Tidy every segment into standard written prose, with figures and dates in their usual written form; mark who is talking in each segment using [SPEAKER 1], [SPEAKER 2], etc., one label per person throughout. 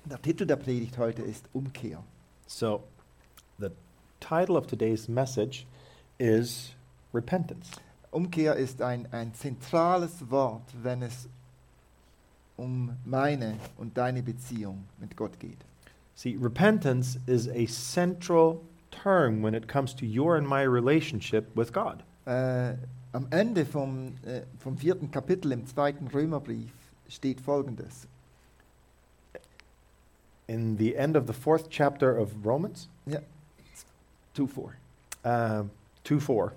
[SPEAKER 1] Der Titel der Predigt heute ist Umkehr.
[SPEAKER 2] So, the title of today's message is repentance.
[SPEAKER 1] Umkehr ist ein zentrales Wort, wenn es um meine und deine Beziehung mit Gott geht.
[SPEAKER 2] See, repentance is a central term when it comes to your and my relationship with God.
[SPEAKER 1] Am Ende vom 4. Kapitel im 2. Römerbrief steht Folgendes.
[SPEAKER 2] In the end of the 4th chapter of Romans,
[SPEAKER 1] Ja, 2,4.
[SPEAKER 2] 2:4,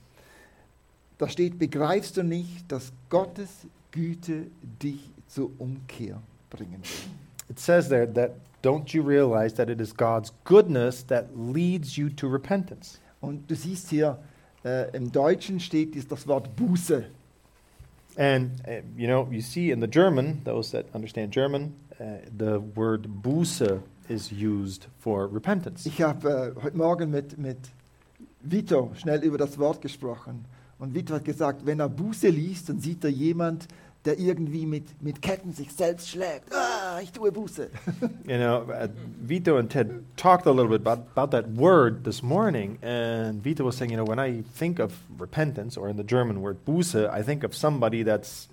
[SPEAKER 1] Da steht, begreifst du nicht, dass Gottes Güte dich zur Umkehr bringen will?
[SPEAKER 2] it says there that don't you realize that it is God's goodness that leads you to repentance?
[SPEAKER 1] Und du siehst hier, im Deutschen steht das Wort Buße.
[SPEAKER 2] And you see in the German, those that understand German, the word Buße is used for repentance.
[SPEAKER 1] Ich habe heute Morgen mit Vito schnell über das Wort gesprochen. Und Vito hat gesagt, wenn er Buße liest, dann sieht er jemand, der irgendwie mit Ketten sich selbst schlägt. Ich tue Buße.
[SPEAKER 2] Vito and Ted talked a little bit about that word this morning, and Vito was saying, when I think of repentance, or in the German word Buße, I think of somebody that's,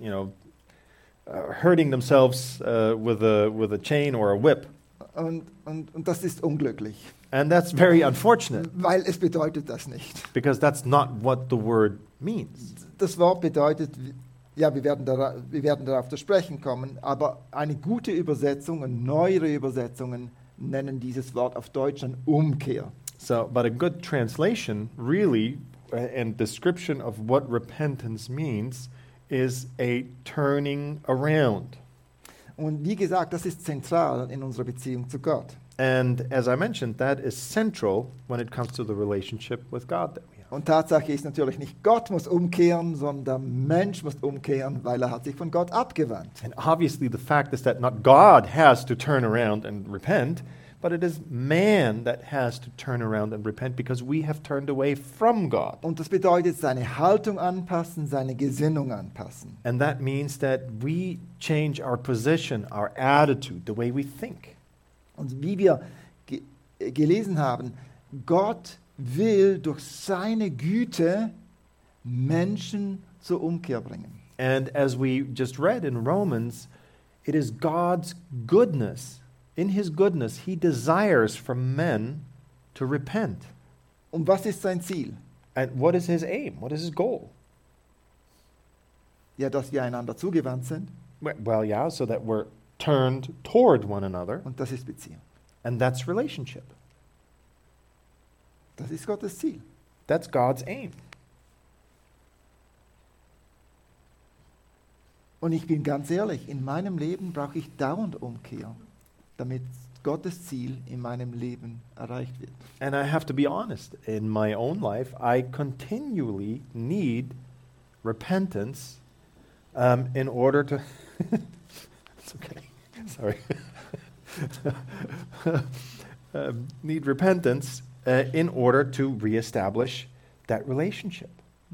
[SPEAKER 2] hurting themselves with a chain or a whip.
[SPEAKER 1] Und das ist unglücklich,
[SPEAKER 2] And that's very unfortunate,
[SPEAKER 1] weil es bedeutet das nicht.
[SPEAKER 2] because that's not what the word means.
[SPEAKER 1] Das Wort bedeutet, ja, wir werden darauf zu sprechen kommen, aber eine gute Übersetzung und neuere Übersetzungen nennen dieses Wort auf Deutsch dann Umkehr.
[SPEAKER 2] So, but a good translation, really, and description of what repentance means, is a turning around.
[SPEAKER 1] Und wie gesagt, das ist zentral in unserer Beziehung zu Gott.
[SPEAKER 2] And as I mentioned, that is central when it comes to the relationship with God that we have.
[SPEAKER 1] Und Tatsache ist natürlich nicht Gott muss umkehren, sondern der Mensch muss umkehren, weil er hat sich von Gott abgewandt.
[SPEAKER 2] And obviously the fact is that not God has to turn around and repent, but it is man that has to turn around and repent because we have turned away from God.
[SPEAKER 1] Und das bedeutet seine Haltung anpassen, seine Gesinnung anpassen.
[SPEAKER 2] And that means that we change our position, our attitude, the way we think.
[SPEAKER 1] Und wie wir gelesen haben, Gott will durch seine Güte Menschen zur Umkehr bringen.
[SPEAKER 2] And as we just read in Romans, it is God's goodness. In his goodness, he desires from men to repent.
[SPEAKER 1] Und was ist sein Ziel?
[SPEAKER 2] And what is his aim? What is his goal?
[SPEAKER 1] Ja, dass wir einander zugewandt sind,
[SPEAKER 2] Well, yeah, so that we're turned toward one another,
[SPEAKER 1] und das ist Beziehung.
[SPEAKER 2] and that's relationship.
[SPEAKER 1] Das ist Gottes Ziel.
[SPEAKER 2] That's God's aim.
[SPEAKER 1] Und ich bin ganz ehrlich, in meinem Leben brauche ich dauernd Umkehr, damit Gottes Ziel in meinem Leben erreicht wird.
[SPEAKER 2] And I have to be honest, in my own life, I continually need repentance in order to... It's okay, sorry. Need repentance in order to reestablish that relationship.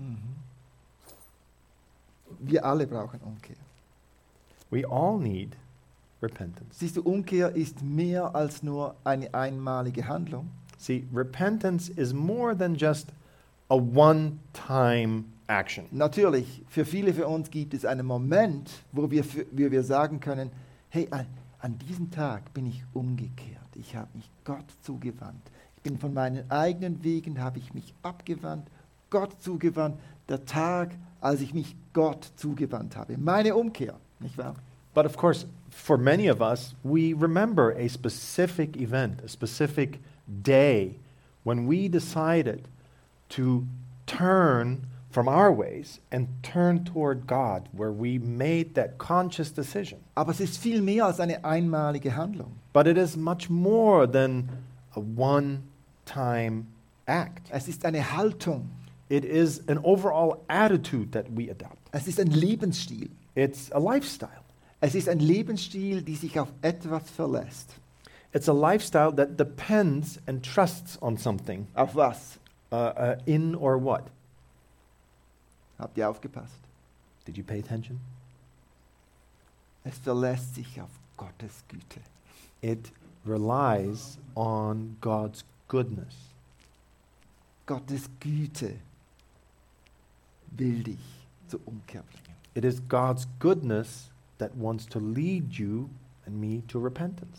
[SPEAKER 1] Wir alle brauchen Umkehr.
[SPEAKER 2] We all need repentance.
[SPEAKER 1] Siehst du, Umkehr ist mehr als nur eine einmalige Handlung.
[SPEAKER 2] See, repentance is more than just a one-time action.
[SPEAKER 1] Natürlich, für viele von uns gibt es einen Moment, wo wir sagen können, hey, an diesem Tag bin ich umgekehrt. Ich habe mich Gott zugewandt. Ich bin von meinen eigenen Wegen, habe ich mich abgewandt, Gott zugewandt. Der Tag, als ich mich Gott zugewandt habe. Meine Umkehr, nicht wahr?
[SPEAKER 2] But of course, for many of us, we remember a specific event, a specific day when we decided to turn from our ways and turn toward God, where we made that conscious decision.
[SPEAKER 1] Aber es ist viel mehr als eine einmalige Handlung.
[SPEAKER 2] But it is much more than a one-time act.
[SPEAKER 1] Es ist eine Haltung.
[SPEAKER 2] It is an overall attitude that we adopt.
[SPEAKER 1] Es ist ein Lebensstil.
[SPEAKER 2] It's a lifestyle.
[SPEAKER 1] Es ist ein Lebensstil, der sich auf etwas verlässt.
[SPEAKER 2] It's a lifestyle that depends and trusts on something.
[SPEAKER 1] Auf was?
[SPEAKER 2] In or what?
[SPEAKER 1] Habt ihr aufgepasst?
[SPEAKER 2] Did you pay attention?
[SPEAKER 1] Es verlässt sich auf Gottes Güte.
[SPEAKER 2] It relies on God's goodness.
[SPEAKER 1] Gottes Güte will dich zur Umkehr bringen.
[SPEAKER 2] It is God's goodness that wants to lead you and me to repentance.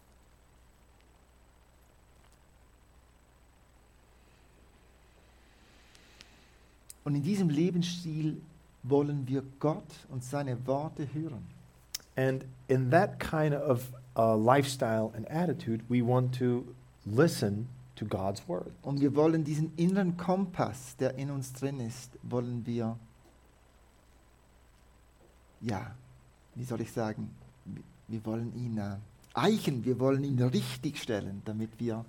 [SPEAKER 1] Und in diesem Lebensstil wollen wir Gott und seine Worte hören.
[SPEAKER 2] And in that kind of lifestyle and attitude, we want to listen to God's word.
[SPEAKER 1] Und wir wollen diesen inneren Kompass, der in uns drin ist, wollen wir, ja, wie soll ich sagen, wir wollen ihn eichen, wir wollen ihn richtigstellen, damit wir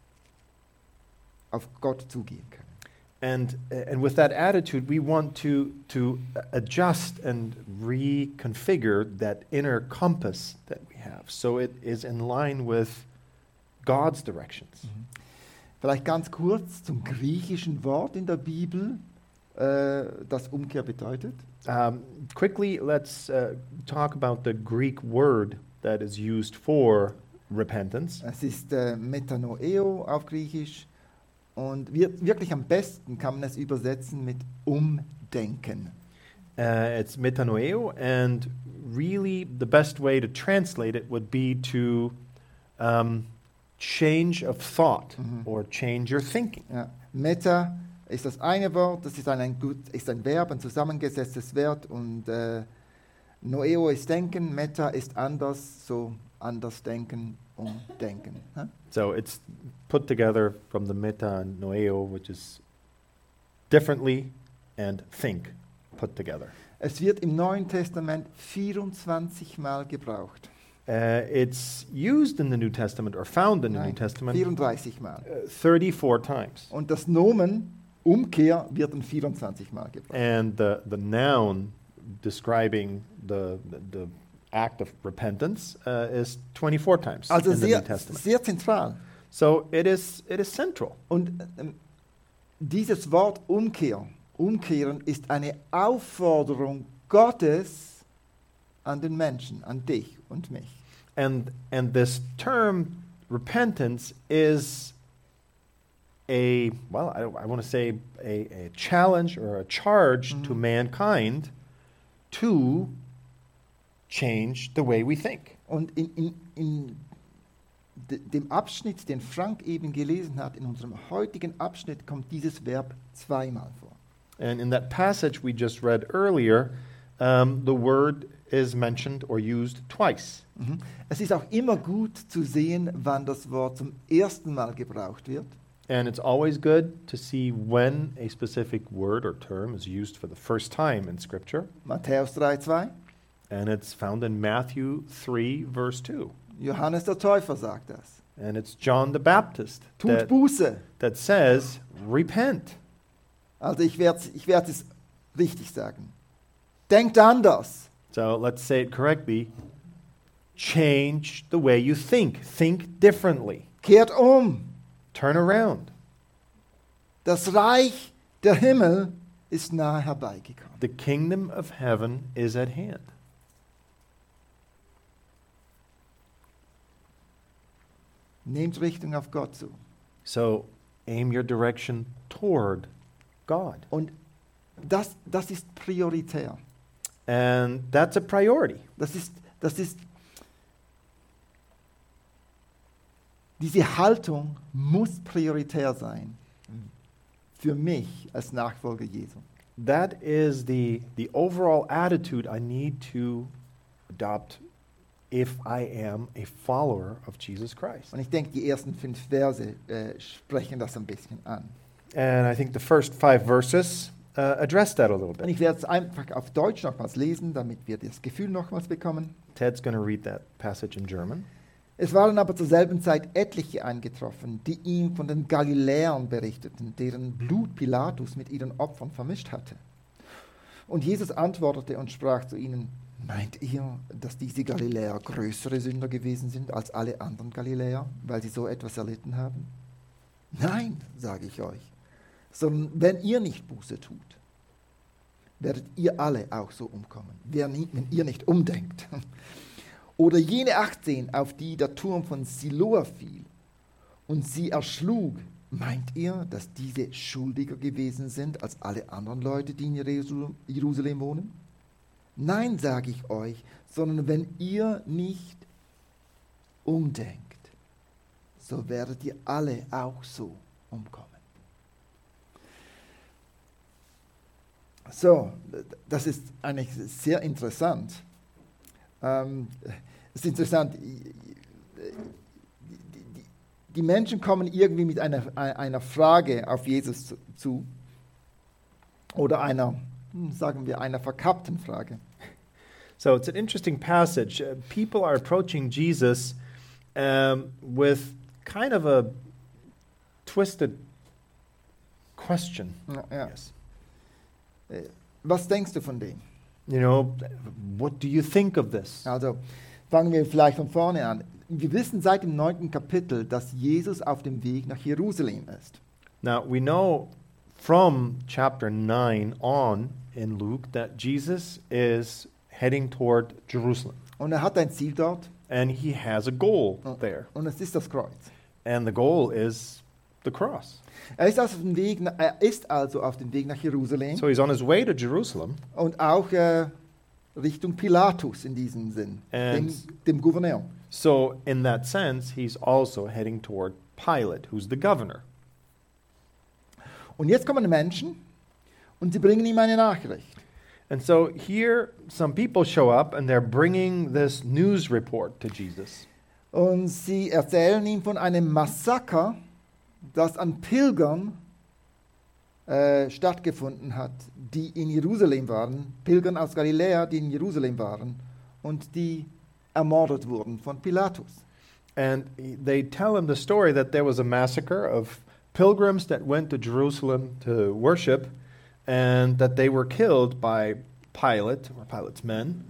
[SPEAKER 1] auf Gott zugehen können.
[SPEAKER 2] And with that attitude, we want to adjust and reconfigure that inner compass that we have, so it is in line with God's directions.
[SPEAKER 1] Vielleicht ganz kurz zum griechischen Wort in der Bibel, das Umkehr bedeutet.
[SPEAKER 2] Quickly, let's talk about the Greek word that is used for repentance.
[SPEAKER 1] Es ist Metanoeo auf Griechisch. Und wirklich am besten kann man es übersetzen mit Umdenken.
[SPEAKER 2] It's metanoeo, and really the best way to translate it would be to change of thought or change your thinking.
[SPEAKER 1] Ja. Meta ist das eine Wort, das ist ein Verb, ein zusammengesetztes Wort, und Noeo ist denken, Meta ist anders, so anders denken, umdenken.
[SPEAKER 2] So it's put together from the meta and noeo, which is differently, and think put together.
[SPEAKER 1] Es wird im Neuen Testament 24 Mal gebraucht.
[SPEAKER 2] It's used in the New Testament or found in the New Testament
[SPEAKER 1] 34 Mal.
[SPEAKER 2] 34 times.
[SPEAKER 1] Und das Nomen Umkehr wird dann 24 Mal gebraucht.
[SPEAKER 2] And the noun describing the act of repentance is 24 times
[SPEAKER 1] Also
[SPEAKER 2] in the
[SPEAKER 1] sehr,
[SPEAKER 2] New Testament.
[SPEAKER 1] sehr zentral.
[SPEAKER 2] So it is central.
[SPEAKER 1] Und dieses Wort Umkehren ist eine Aufforderung Gottes an den Menschen, an dich und mich.
[SPEAKER 2] And this term repentance is I want to say a challenge or a charge to mankind to change the way we think.
[SPEAKER 1] Und in dem Abschnitt, den Frank eben gelesen hat, in unserem heutigen Abschnitt kommt dieses Verb zweimal vor.
[SPEAKER 2] And in that passage we just read earlier, the word is mentioned or used twice.
[SPEAKER 1] Es ist auch immer gut zu sehen, wann das Wort zum ersten Mal gebraucht wird.
[SPEAKER 2] And it's always good to see when a specific word or term is used for the first time in Scripture.
[SPEAKER 1] Matthäus 3,2.
[SPEAKER 2] And it's found in Matthew 3, verse 2.
[SPEAKER 1] Johannes der Täufer sagt das.
[SPEAKER 2] And it's John the Baptist
[SPEAKER 1] Tut Buße.
[SPEAKER 2] that says, repent.
[SPEAKER 1] Also ich werd es richtig sagen. Denkt anders.
[SPEAKER 2] So let's say it correctly. Change the way you think. Think differently.
[SPEAKER 1] Kehrt um.
[SPEAKER 2] Turn around.
[SPEAKER 1] Das Reich der Himmel ist nahe herbeigekommen.
[SPEAKER 2] The kingdom of heaven is at hand.
[SPEAKER 1] Nehmt Richtung auf Gott zu.
[SPEAKER 2] So aim your direction toward God.
[SPEAKER 1] Und das ist prioritär.
[SPEAKER 2] And that's a priority.
[SPEAKER 1] Das ist diese Haltung muss prioritär sein für mich als Nachfolger Jesu.
[SPEAKER 2] That is the overall attitude I need to adopt if I am a follower of Jesus Christ.
[SPEAKER 1] Und ich denke, die ersten 5 Verse sprechen das ein bisschen an.
[SPEAKER 2] And I think the first 5 verses address that a little
[SPEAKER 1] Und
[SPEAKER 2] bit.
[SPEAKER 1] ich werde es einfach auf Deutsch nochmals lesen, damit wir das Gefühl nochmals bekommen.
[SPEAKER 2] Ted's going to read that passage in German.
[SPEAKER 1] Es waren aber zur selben Zeit etliche eingetroffen, die ihm von den Galiläern berichteten, deren Blut Pilatus mit ihren Opfern vermischt hatte. Und Jesus antwortete und sprach zu ihnen: Meint ihr, dass diese Galiläer größere Sünder gewesen sind als alle anderen Galiläer, weil sie so etwas erlitten haben? Nein, sage ich euch, sondern wenn ihr nicht Buße tut, werdet ihr alle auch so umkommen, wenn ihr nicht umdenkt. Oder jene 18, auf die der Turm von Siloa fiel und sie erschlug. Meint ihr, dass diese schuldiger gewesen sind als alle anderen Leute, die in Jerusalem wohnen? Nein, sage ich euch, sondern wenn ihr nicht umdenkt, so werdet ihr alle auch so umkommen. So, das ist eigentlich sehr interessant. Es ist interessant, die Menschen kommen irgendwie mit einer Frage auf Jesus zu oder sagen wir, einer verkappten Frage.
[SPEAKER 2] So it's an interesting passage. People are approaching Jesus with kind of a twisted question.
[SPEAKER 1] Ja.
[SPEAKER 2] Yes.
[SPEAKER 1] Was denkst du von dem?
[SPEAKER 2] You know, what do you think of this?
[SPEAKER 1] Also fangen wir vielleicht von vorne an. Wir wissen seit dem 9. Kapitel, dass Jesus auf dem Weg nach Jerusalem ist.
[SPEAKER 2] Now, we know from chapter 9 on in Luke that Jesus is heading toward Jerusalem.
[SPEAKER 1] Und er hat ein Ziel dort.
[SPEAKER 2] And he has a goal there.
[SPEAKER 1] Und es ist das Kreuz.
[SPEAKER 2] And the goal is the cross.
[SPEAKER 1] Er ist also auf dem Weg nach Jerusalem
[SPEAKER 2] So he's on his way to Jerusalem.
[SPEAKER 1] und auch Richtung Pilatus in diesem Sinn, dem Gouverneur.
[SPEAKER 2] So in that sense, he's also heading toward Pilate, who's the governor.
[SPEAKER 1] Und jetzt kommen Menschen und sie bringen ihm eine Nachricht.
[SPEAKER 2] And so here, some people show up and they're bringing this news report to Jesus.
[SPEAKER 1] Und sie erzählen ihm von einem Massaker, das an Pilgern stattgefunden hat, die in Jerusalem waren, Pilgern aus Galiläa, die in Jerusalem waren und die ermordet wurden von Pilatus.
[SPEAKER 2] And they tell him the story that there was a massacre of pilgrims that went to Jerusalem to worship and that they were killed by Pilate, or Pilate's men.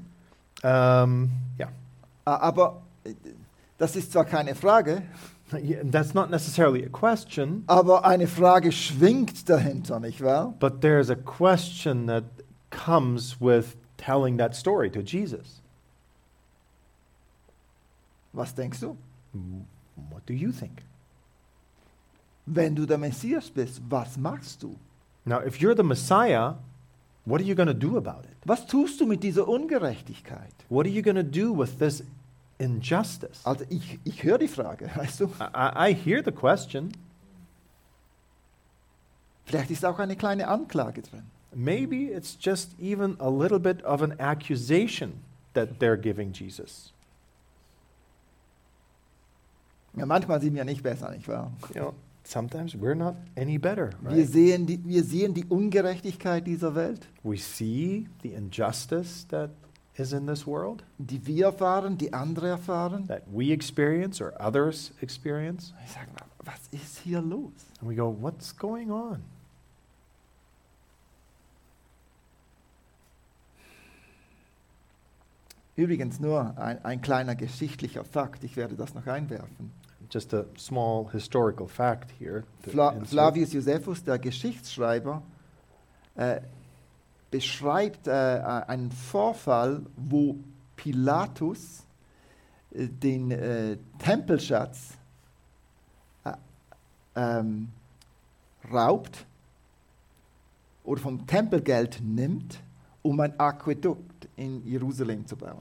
[SPEAKER 1] Aber das ist zwar keine Frage,
[SPEAKER 2] That's not necessarily a question,
[SPEAKER 1] aber eine Frage schwingt dahinter, nicht wahr?
[SPEAKER 2] but there's a question that comes with telling that story to Jesus.
[SPEAKER 1] Was denkst du?
[SPEAKER 2] What do you think?
[SPEAKER 1] Wenn du der Messias bist, was machst du?
[SPEAKER 2] Now, if you're the Messiah, what are you going to do about it?
[SPEAKER 1] Was tust du mit dieser Ungerechtigkeit?
[SPEAKER 2] What are you going to do with this injustice?
[SPEAKER 1] Also ich höre die Frage, weißt du?
[SPEAKER 2] I hear the question.
[SPEAKER 1] Vielleicht ist auch eine kleine Anklage drin.
[SPEAKER 2] Maybe it's just even a little bit of an accusation that they're giving Jesus.
[SPEAKER 1] Ja, manchmal sind wir nicht besser, nicht wahr?
[SPEAKER 2] You know, sometimes we're not any better,
[SPEAKER 1] Wir
[SPEAKER 2] right?
[SPEAKER 1] sehen die Ungerechtigkeit dieser Welt,
[SPEAKER 2] We see the injustice that is in this world,
[SPEAKER 1] die wir erfahren, die andere erfahren.
[SPEAKER 2] that we experience or others experience.
[SPEAKER 1] Ich sage mal, was ist hier los?
[SPEAKER 2] And we go, what's going on?
[SPEAKER 1] Übrigens nur ein kleiner geschichtlicher Fakt, ich werde das noch einwerfen.
[SPEAKER 2] Just a small historical fact here. to insert.
[SPEAKER 1] Flavius Josephus, der Geschichtsschreiber, beschreibt einen Vorfall, wo Pilatus den Tempelschatz raubt oder vom Tempelgeld nimmt, um ein Aquädukt in Jerusalem zu bauen.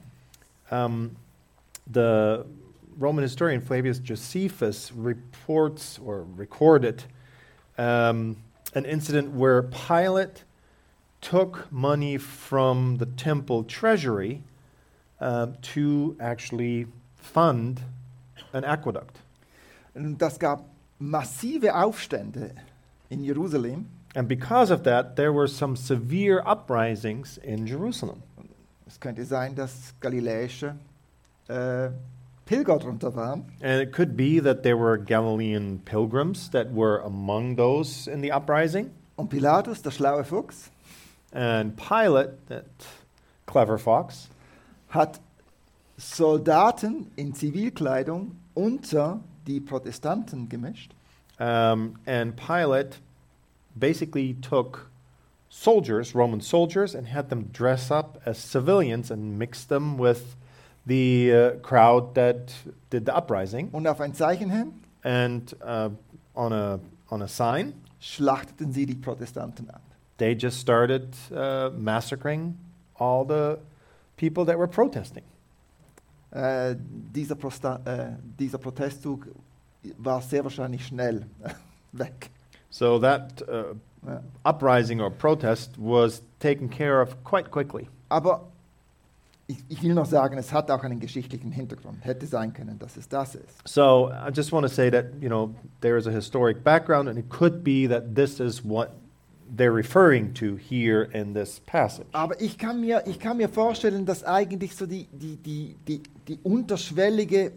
[SPEAKER 2] The Roman historian Flavius Josephus reports or recorded an incident where Pilate took money from the temple treasury to actually fund an aqueduct.
[SPEAKER 1] Und das gab massive Aufstände in Jerusalem.
[SPEAKER 2] And because of that, there were some severe uprisings in Jerusalem.
[SPEAKER 1] Es könnte sein, dass galiläische Pilger drunter waren.
[SPEAKER 2] And it could be that there were Galilean pilgrims that were among those in the uprising.
[SPEAKER 1] Und Pilatus, der schlaue Fuchs,
[SPEAKER 2] And Pilate, that clever fox,
[SPEAKER 1] hat Soldaten in Zivilkleidung unter die Protestanten gemischt.
[SPEAKER 2] and Pilate basically took soldiers, Roman soldiers, and had them dress up as civilians and mix them with the crowd that did the uprising,
[SPEAKER 1] und auf ein Zeichen hin
[SPEAKER 2] and on a sign,
[SPEAKER 1] schlachteten sie die Protestanten ab.
[SPEAKER 2] they just started massacring all the people that were protesting.
[SPEAKER 1] Dieser Protestzug war sehr wahrscheinlich schnell weg.
[SPEAKER 2] So that
[SPEAKER 1] Ja.
[SPEAKER 2] uprising or protest was taken care of quite quickly.
[SPEAKER 1] Aber ich will noch sagen, es hat auch einen geschichtlichen Hintergrund. Hätte sein können, dass es das ist.
[SPEAKER 2] So I just want to say that, there is a historic background, and it could be that this is what they're referring to here in this passage.
[SPEAKER 1] Aber ich kann mir vorstellen, dass eigentlich so die unterschwellige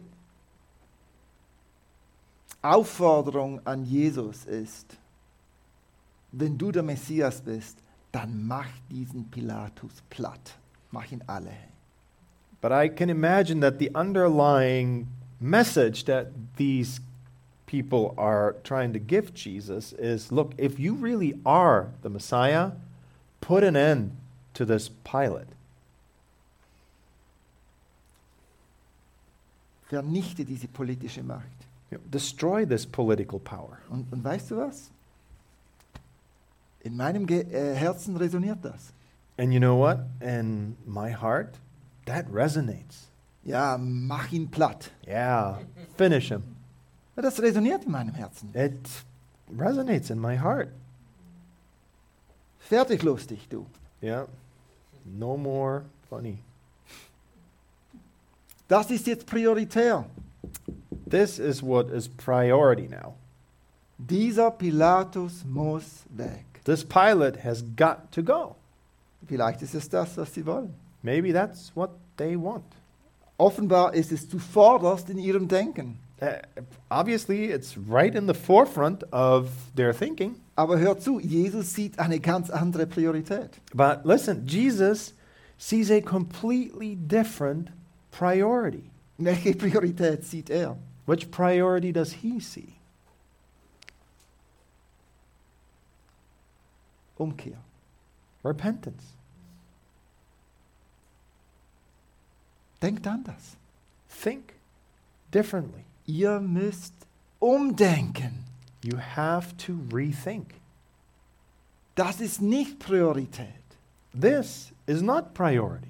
[SPEAKER 1] Aufforderung an Jesus ist, wenn du der Messias bist, dann mach diesen Pilatus platt. Mach ihn alle.
[SPEAKER 2] But I can imagine that the underlying message that these people are trying to give Jesus is, look, if you really are the Messiah, put an end to this Pilate.
[SPEAKER 1] Vernichte diese politische Macht.
[SPEAKER 2] Destroy this political power.
[SPEAKER 1] Und weißt du was? In meinem Herzen resoniert das.
[SPEAKER 2] And you know what? In my heart, that resonates.
[SPEAKER 1] Ja, mach ihn platt.
[SPEAKER 2] Yeah, finish him.
[SPEAKER 1] Ja, das resoniert in meinem Herzen.
[SPEAKER 2] It resonates in my heart.
[SPEAKER 1] Fertig lustig, du.
[SPEAKER 2] Yeah, no more funny.
[SPEAKER 1] Das ist jetzt prioritär.
[SPEAKER 2] This is what is priority now.
[SPEAKER 1] Dieser Pilatus muss weg.
[SPEAKER 2] This Pilate has got to go.
[SPEAKER 1] Vielleicht ist es das, was sie wollen.
[SPEAKER 2] Maybe that's what they want.
[SPEAKER 1] Offenbar ist es zuvorderst in ihrem Denken.
[SPEAKER 2] Obviously, it's right in the forefront of their thinking.
[SPEAKER 1] Aber hör zu, Jesus sieht eine ganz andere Priorität.
[SPEAKER 2] But listen, Jesus sees a completely different priority.
[SPEAKER 1] Welche Priorität sieht er?
[SPEAKER 2] Which priority does he see?
[SPEAKER 1] Umkehr.
[SPEAKER 2] Repentance.
[SPEAKER 1] Denkt anders.
[SPEAKER 2] Think differently.
[SPEAKER 1] Ihr müsst umdenken.
[SPEAKER 2] You have to rethink.
[SPEAKER 1] Das ist nicht Priorität.
[SPEAKER 2] This is not priority.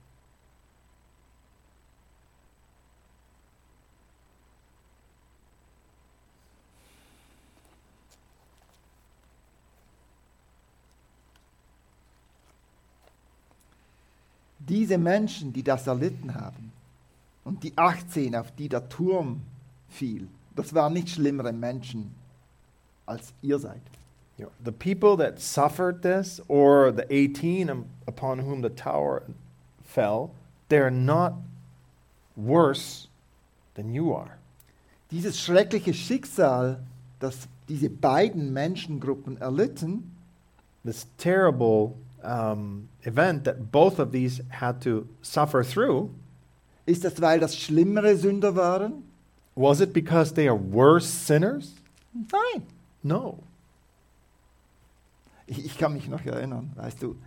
[SPEAKER 1] Diese Menschen, die das erlitten haben, und die 18, auf die der Turm fiel, das waren nicht schlimmere Menschen, als ihr seid.
[SPEAKER 2] The people that suffered this, or the 18 upon whom the tower fell, they're not worse than you are.
[SPEAKER 1] Dieses schreckliche Schicksal, das diese beiden Menschengruppen erlitten,
[SPEAKER 2] This terrible event that both of these had to suffer through,
[SPEAKER 1] ist das, weil das schlimmere Sünder waren?
[SPEAKER 2] was it because they are worse sinners?
[SPEAKER 1] Nein.
[SPEAKER 2] No.
[SPEAKER 1] Ich kann mich noch erinnern, weißt du,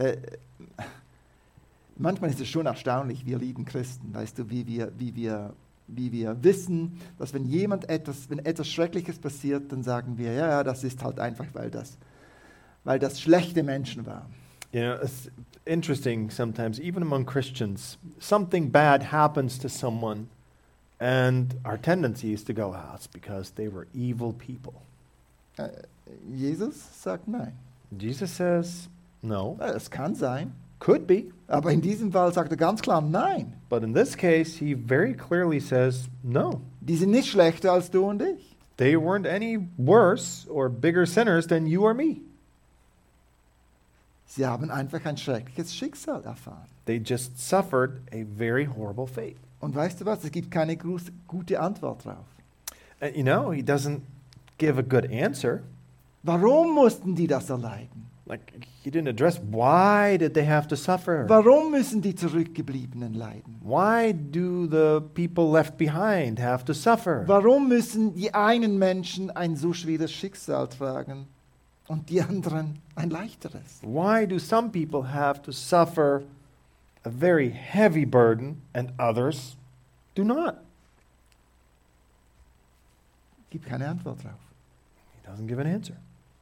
[SPEAKER 1] manchmal ist es schon erstaunlich, wir lieben Christen, weißt du, wie wir wissen, dass wenn etwas Schreckliches passiert, dann sagen wir, ja, das ist halt einfach, weil das schlechte Menschen waren.
[SPEAKER 2] It's interesting sometimes, even among Christians, something bad happens to someone, and our tendency is to go, it's because they were evil people.
[SPEAKER 1] Jesus sagt nein.
[SPEAKER 2] Jesus says, no.
[SPEAKER 1] Es kann sein,
[SPEAKER 2] Could be.
[SPEAKER 1] aber in diesem Fall sagt er ganz klar nein.
[SPEAKER 2] But in this case, he very clearly says, no.
[SPEAKER 1] Die sind nicht schlechter als du und ich.
[SPEAKER 2] They weren't any worse or bigger sinners than you or me.
[SPEAKER 1] Sie haben einfach ein schreckliches Schicksal erfahren.
[SPEAKER 2] They just suffered a very horrible fate.
[SPEAKER 1] Und weißt du was, es gibt keine gute Antwort drauf.
[SPEAKER 2] And he doesn't give a good answer.
[SPEAKER 1] Warum mussten die das erleiden?
[SPEAKER 2] Like, he didn't address why did they have to suffer?
[SPEAKER 1] Warum müssen die Zurückgebliebenen leiden?
[SPEAKER 2] Why do the people left behind have to suffer?
[SPEAKER 1] Warum müssen die einen Menschen ein so schweres Schicksal tragen und die anderen ein leichteres?
[SPEAKER 2] Why do some people have to suffer a very heavy burden and others do not.
[SPEAKER 1] Gibt keine Antwort drauf.
[SPEAKER 2] He doesn't give an answer.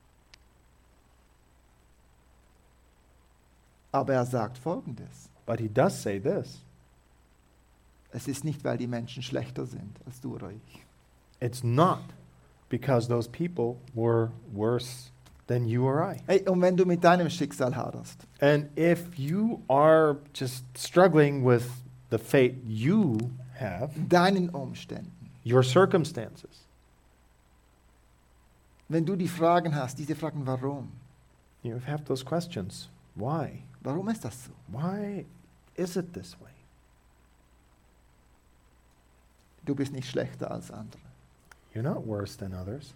[SPEAKER 1] Aber er sagt Folgendes.
[SPEAKER 2] But he does say this.
[SPEAKER 1] Es ist nicht, weil die Menschen schlechter sind als du oder ich.
[SPEAKER 2] It's not because those people were worse than you or I.
[SPEAKER 1] Hey, und wenn du mit deinem Schicksal haderst,
[SPEAKER 2] And if you are just struggling with the fate you have,
[SPEAKER 1] deinen Umständen,
[SPEAKER 2] your circumstances,
[SPEAKER 1] wenn du die Fragen hast, diese Fragen, warum?
[SPEAKER 2] you have those questions. Why?
[SPEAKER 1] Warum ist das so?
[SPEAKER 2] Why is it this way?
[SPEAKER 1] Du bist nicht schlechter als andere.
[SPEAKER 2] You're not worse than others.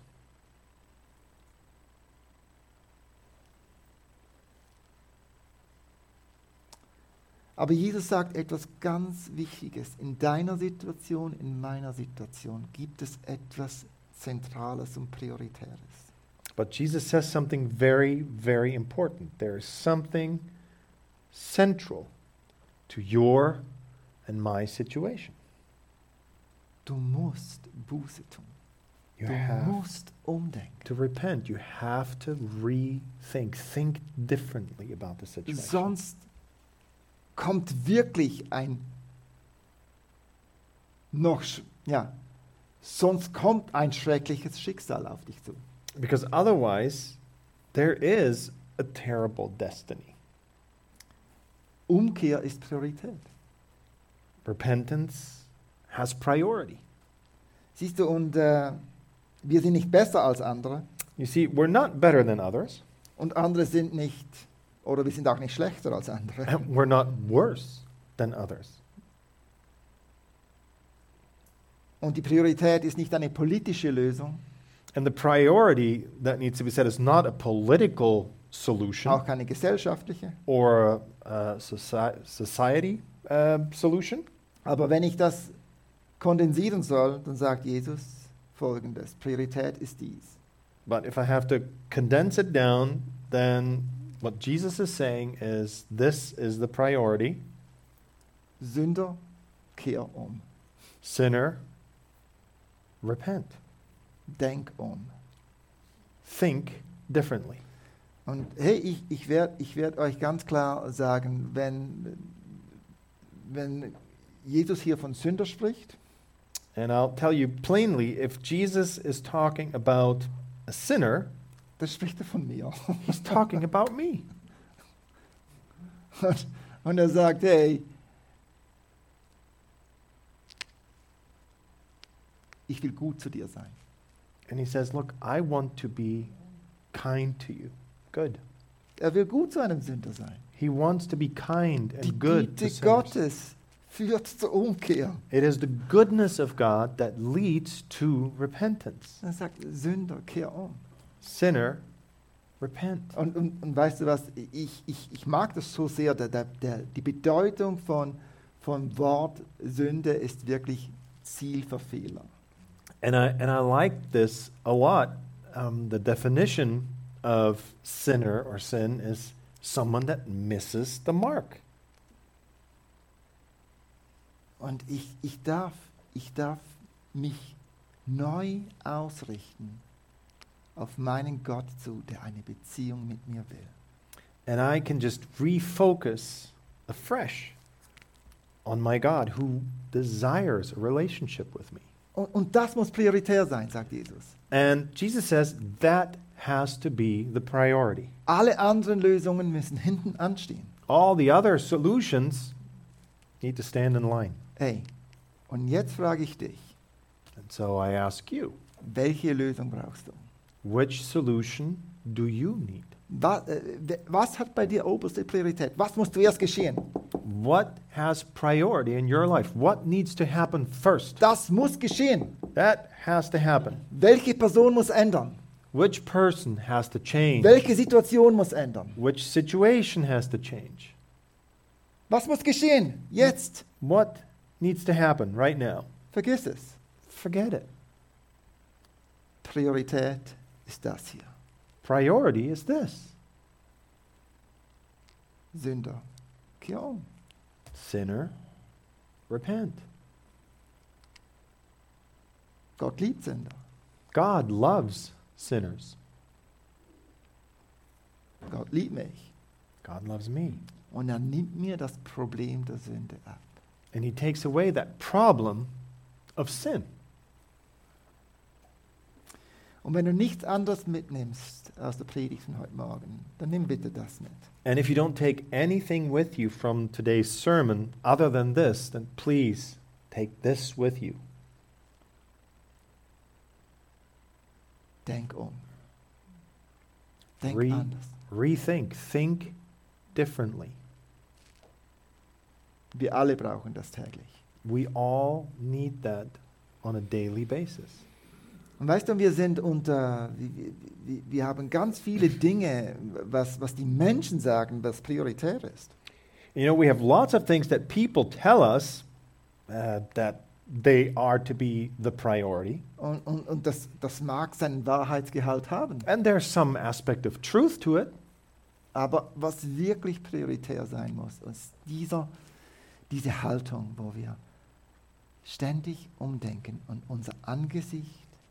[SPEAKER 1] Aber Jesus sagt etwas ganz Wichtiges. In deiner Situation, in meiner Situation gibt es etwas Zentrales und Prioritäres.
[SPEAKER 2] But Jesus says something very, very important. There is something central to your and my situation.
[SPEAKER 1] Du musst Buße tun.
[SPEAKER 2] You
[SPEAKER 1] Du
[SPEAKER 2] have
[SPEAKER 1] musst umdenken.
[SPEAKER 2] to repent. You have to rethink. Think differently about the situation.
[SPEAKER 1] Sonst kommt wirklich sonst kommt ein schreckliches Schicksal auf dich zu.
[SPEAKER 2] Because otherwise, there is a terrible destiny.
[SPEAKER 1] Umkehr ist Priorität.
[SPEAKER 2] Repentance has priority.
[SPEAKER 1] Siehst du, und wir sind nicht besser als andere
[SPEAKER 2] You see, we're not better than others,
[SPEAKER 1] und andere sind nicht, oder wir sind auch nicht schlechter als andere.
[SPEAKER 2] and we're not worse than others.
[SPEAKER 1] Und die Priorität ist nicht eine politische Lösung,
[SPEAKER 2] And the priority that needs to be set is not a political solution
[SPEAKER 1] auch keine gesellschaftliche.
[SPEAKER 2] or a society solution.
[SPEAKER 1] Aber wenn ich das kondensieren soll, dann sagt Jesus Folgendes: Priorität ist dies.
[SPEAKER 2] But if I have to condense it down, then what Jesus is saying is this is the priority.
[SPEAKER 1] Sünder, kehr um.
[SPEAKER 2] Sinner, repent.
[SPEAKER 1] Denk um.
[SPEAKER 2] Think differently.
[SPEAKER 1] Und hey, ich werd euch ganz klar sagen, wenn Jesus hier von Sünder spricht,
[SPEAKER 2] And I'll tell you plainly, if Jesus is talking about a sinner,
[SPEAKER 1] dann spricht er von mir.
[SPEAKER 2] he's talking about me.
[SPEAKER 1] Und er sagt, hey, ich will gut zu dir sein.
[SPEAKER 2] And he says, look, I want to be kind to you. Good.
[SPEAKER 1] Er will gut zu einem Sünder sein.
[SPEAKER 2] He wants to be kind
[SPEAKER 1] Die
[SPEAKER 2] and good to
[SPEAKER 1] Güte
[SPEAKER 2] sinners.
[SPEAKER 1] Gottes führt zur Umkehr.
[SPEAKER 2] It is the goodness of God that leads to repentance.
[SPEAKER 1] Er sagt, Sünder, kehr um.
[SPEAKER 2] Sinner, repent.
[SPEAKER 1] Und weißt du was, ich mag das so sehr, die Bedeutung von Wort Sünde ist wirklich Zielverfehler.
[SPEAKER 2] And I like this a lot. The definition of sinner or sin is someone that misses the mark.
[SPEAKER 1] Und ich darf mich neu ausrichten auf meinen Gott zu, der eine Beziehung mit mir will.
[SPEAKER 2] And I can just refocus afresh on my God who desires a relationship with me.
[SPEAKER 1] Und das muss prioritär sein, sagt Jesus.
[SPEAKER 2] And Jesus says that has to be the priority.
[SPEAKER 1] Alle anderen Lösungen müssen hinten anstehen.
[SPEAKER 2] All the other solutions need to stand in line.
[SPEAKER 1] Hey, und jetzt frage ich dich,
[SPEAKER 2] And so I ask you,
[SPEAKER 1] welche Lösung brauchst du?
[SPEAKER 2] which solution do you need?
[SPEAKER 1] Was hat bei dir oberste Priorität? Was muss zuerst geschehen?
[SPEAKER 2] What has priority in your life? What needs to happen first?
[SPEAKER 1] Das muss geschehen.
[SPEAKER 2] That has to happen.
[SPEAKER 1] Welche Person muss ändern?
[SPEAKER 2] Which person has to change?
[SPEAKER 1] Welche Situation muss ändern?
[SPEAKER 2] Which situation has to change?
[SPEAKER 1] Was muss geschehen? Jetzt.
[SPEAKER 2] What needs to happen right now?
[SPEAKER 1] Vergiss es.
[SPEAKER 2] Forget it.
[SPEAKER 1] Priorität ist das hier.
[SPEAKER 2] Priority is this.
[SPEAKER 1] Sünder, kehr um.
[SPEAKER 2] sinner, repent.
[SPEAKER 1] Gott liebt Sünder.
[SPEAKER 2] God loves sinners.
[SPEAKER 1] Gott liebt mich.
[SPEAKER 2] God loves me.
[SPEAKER 1] Und er nimmt mir das Problem der Sünde ab.
[SPEAKER 2] And he takes away that problem of sin.
[SPEAKER 1] Und wenn du nichts anderes mitnimmst aus der Predigt von heute Morgen, dann nimm bitte das mit.
[SPEAKER 2] And if you don't take anything with you from today's sermon other than this, then please take this with you.
[SPEAKER 1] Denk um. Denk anders.
[SPEAKER 2] Rethink. Think differently.
[SPEAKER 1] Wir alle brauchen das täglich.
[SPEAKER 2] We all need that on a daily basis.
[SPEAKER 1] Und weißt du, wir sind wir haben ganz viele Dinge, was die Menschen sagen, was prioritär ist.
[SPEAKER 2] You know, we have lots of things that people tell us that they are to be the priority.
[SPEAKER 1] Und das mag seinen Wahrheitsgehalt haben.
[SPEAKER 2] And there's some aspect of truth to it.
[SPEAKER 1] Aber was wirklich prioritär sein muss, ist diese Haltung, wo wir ständig umdenken und unser Angesicht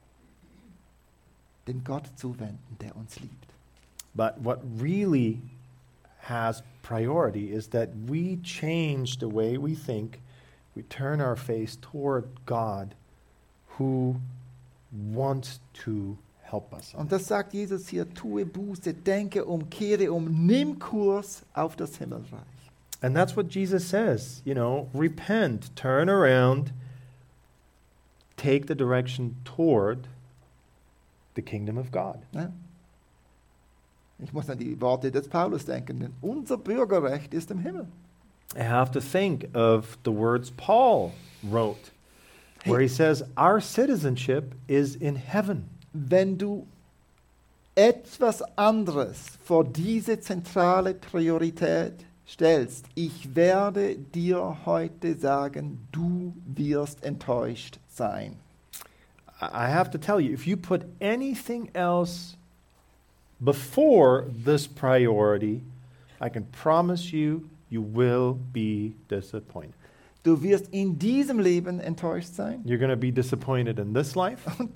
[SPEAKER 1] dem Gott zuwenden, der uns liebt.
[SPEAKER 2] But what really has priority is that we change the way we think. We turn our face toward God who wants to help us.
[SPEAKER 1] Und das sagt Jesus hier, tue Buße, denke um, kehre um, nimm Kurs auf das Himmelreich.
[SPEAKER 2] And that's what Jesus says, you know, repent, turn around, take the direction toward the kingdom of God.
[SPEAKER 1] Ja? Ich muss an die Worte des Paulus denken, denn unser Bürgerrecht ist im Himmel.
[SPEAKER 2] I have to think of the words Paul wrote, where he says, our citizenship is in heaven.
[SPEAKER 1] Wenn du etwas anderes vor diese zentrale Priorität stellst, ich werde dir heute sagen, du wirst enttäuscht sein.
[SPEAKER 2] I have to tell you, if you put anything else before this priority, I can promise you, you will be disappointed.
[SPEAKER 1] Du wirst in diesem Leben enttäuscht sein
[SPEAKER 2] You're going to be disappointed in this life,
[SPEAKER 1] und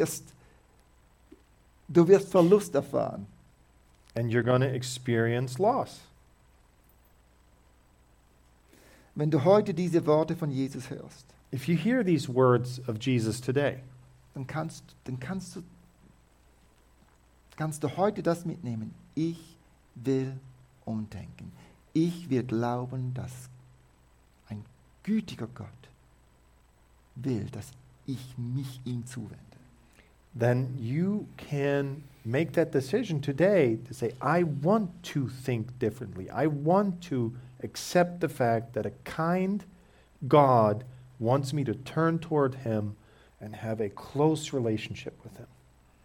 [SPEAKER 1] du wirst Verlust erfahren.
[SPEAKER 2] and you're going to experience loss.
[SPEAKER 1] Wenn du heute diese Worte von Jesus hörst,
[SPEAKER 2] If you hear these words of Jesus today,
[SPEAKER 1] dann kannst du heute das mitnehmen. Ich will umdenken. Ich will glauben, dass ein gütiger Gott will, dass ich mich ihm zuwende.
[SPEAKER 2] then you can make that decision today to say, I want to think differently. I want to accept the fact that a kind God wants me to turn toward him and have a close relationship with him.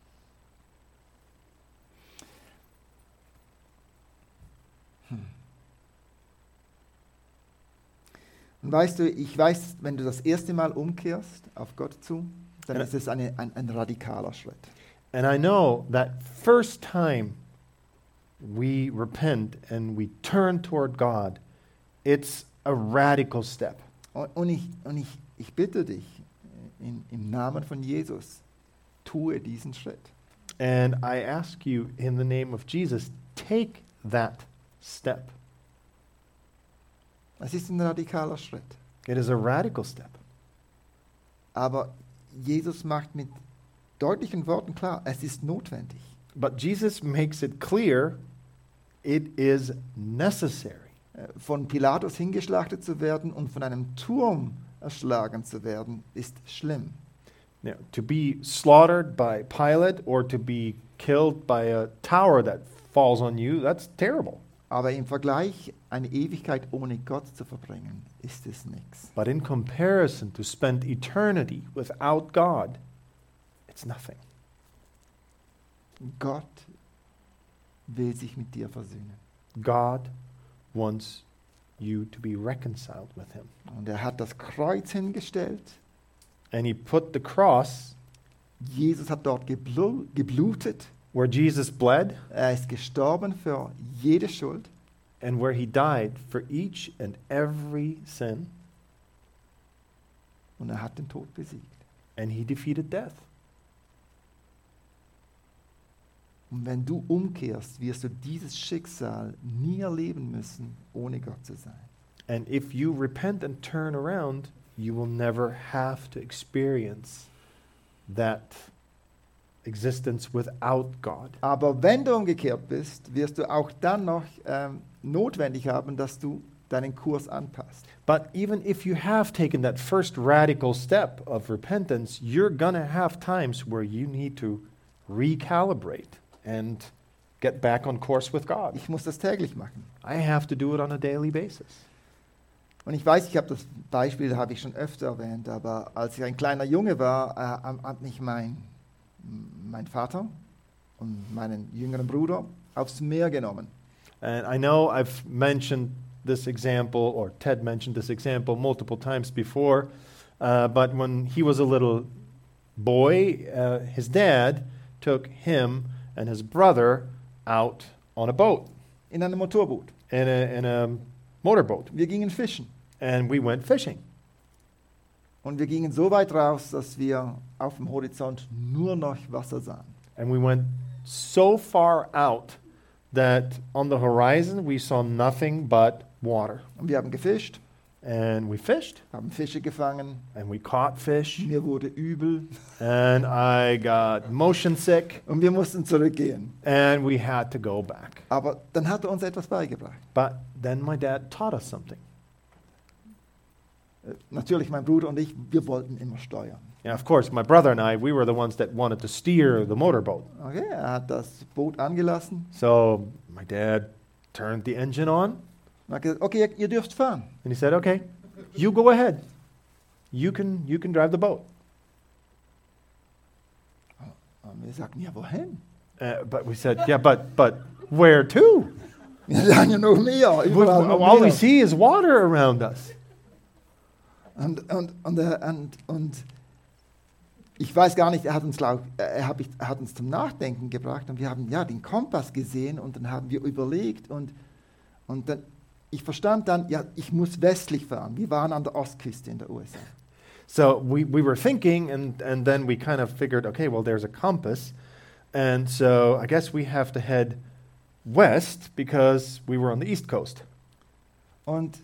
[SPEAKER 1] Und weißt du, ich weiß, wenn du das erste Mal umkehrst auf Gott zu, dann
[SPEAKER 2] Ja.
[SPEAKER 1] ist es ein radikaler Schritt.
[SPEAKER 2] And I know that first time we repent and we turn toward God, it's a radical step.
[SPEAKER 1] Und ich bitte dich, im Namen von Jesus, tue diesen Schritt.
[SPEAKER 2] And I ask you in the name of Jesus, take that step.
[SPEAKER 1] Es ist ein radikaler Schritt.
[SPEAKER 2] It is a radical step.
[SPEAKER 1] Aber Jesus macht mit deutlichen Worten klar, es ist notwendig.
[SPEAKER 2] But Jesus makes it clear it is necessary.
[SPEAKER 1] Von Pilatus hingeschlachtet zu werden und von einem Turm erschlagen zu werden, ist schlimm.
[SPEAKER 2] Now, to be slaughtered by Pilate or to be killed by a tower that falls on you, that's terrible.
[SPEAKER 1] Aber im Vergleich, eine Ewigkeit ohne Gott zu verbringen, ist es nichts.
[SPEAKER 2] But in comparison, to spend eternity without God, it's nothing.
[SPEAKER 1] Gott will sich mit dir versöhnen.
[SPEAKER 2] God wants you to be reconciled with him.
[SPEAKER 1] Und er hat das Kreuz hingestellt.
[SPEAKER 2] And he put the cross
[SPEAKER 1] Jesus hat dort geblutet.
[SPEAKER 2] where Jesus bled.
[SPEAKER 1] Er ist gestorben für jede Schuld.
[SPEAKER 2] and where he died for each and every sin,
[SPEAKER 1] und er hat den Tod besiegt.
[SPEAKER 2] and he defeated death.
[SPEAKER 1] Und wenn du umkehrst, wirst du dieses Schicksal nie erleben müssen, ohne Gott zu sein.
[SPEAKER 2] And if you repent and turn around, you will never have to experience that existence without God.
[SPEAKER 1] Aber wenn du umgekehrt bist, wirst du auch dann noch notwendig haben, dass du deinen Kurs anpasst.
[SPEAKER 2] But even if you have taken that first radical step of repentance, you're going to have times where you need to recalibrate and get back on course with God.
[SPEAKER 1] Ich muss das täglich machen.
[SPEAKER 2] I have to do it on a daily basis.
[SPEAKER 1] Und ich weiß, ich habe das Beispiel, habe ich schon öfter erwähnt, aber als ich ein kleiner Junge war, hat mich mein Vater und meinen jüngeren Bruder aufs Meer genommen.
[SPEAKER 2] And I know I've mentioned this example, or Ted mentioned this example multiple times before, but when he was a little boy, his dad took him and his brother out on a boat,
[SPEAKER 1] In einem Motorboot.
[SPEAKER 2] in a motorboat,
[SPEAKER 1] Wir gingen fischen.
[SPEAKER 2] and we went fishing.
[SPEAKER 1] Und wir gingen so weit raus, dass wir auf dem Horizont nur noch Wasser sahen.
[SPEAKER 2] And we went so far out that on the horizon we saw nothing but water.
[SPEAKER 1] Und wir haben gefischt,
[SPEAKER 2] And we fished,
[SPEAKER 1] haben Fische gefangen.
[SPEAKER 2] and we caught fish,
[SPEAKER 1] Mir wurde übel
[SPEAKER 2] and I got motion sick,
[SPEAKER 1] und wir mussten zurückgehen.
[SPEAKER 2] and we had to go back.
[SPEAKER 1] Aber dann hat er uns etwas beigebracht.
[SPEAKER 2] But then my dad taught us something.
[SPEAKER 1] Natürlich mein Bruder und ich, wir wollten immer steuern.
[SPEAKER 2] Yeah, of course, my brother and I, we were the ones that wanted to steer the motorboat.
[SPEAKER 1] Okay, er hat das Boot angelassen
[SPEAKER 2] So my dad turned the engine on,
[SPEAKER 1] und hat gesagt, okay, ihr dürft fahren.
[SPEAKER 2] and he said, "Okay, you go ahead. You can drive the boat."
[SPEAKER 1] Und wir sagten, ja, wohin?
[SPEAKER 2] But we said, "Yeah, but where to?
[SPEAKER 1] Wir sahen ja noch mehr. Überall noch
[SPEAKER 2] All we
[SPEAKER 1] mehr.
[SPEAKER 2] see is water around us."
[SPEAKER 1] Und ich weiß gar nicht, er hat uns zum Nachdenken gebracht und wir haben ja den Kompass gesehen und dann haben wir überlegt und dann, ich verstand dann, ja, ich muss westlich fahren. Wir waren an der Ostküste in der USA.
[SPEAKER 2] So we were thinking, and then we kind of figured, okay, well, there's a compass, and so I guess we have to head west because we were on the East Coast.
[SPEAKER 1] Und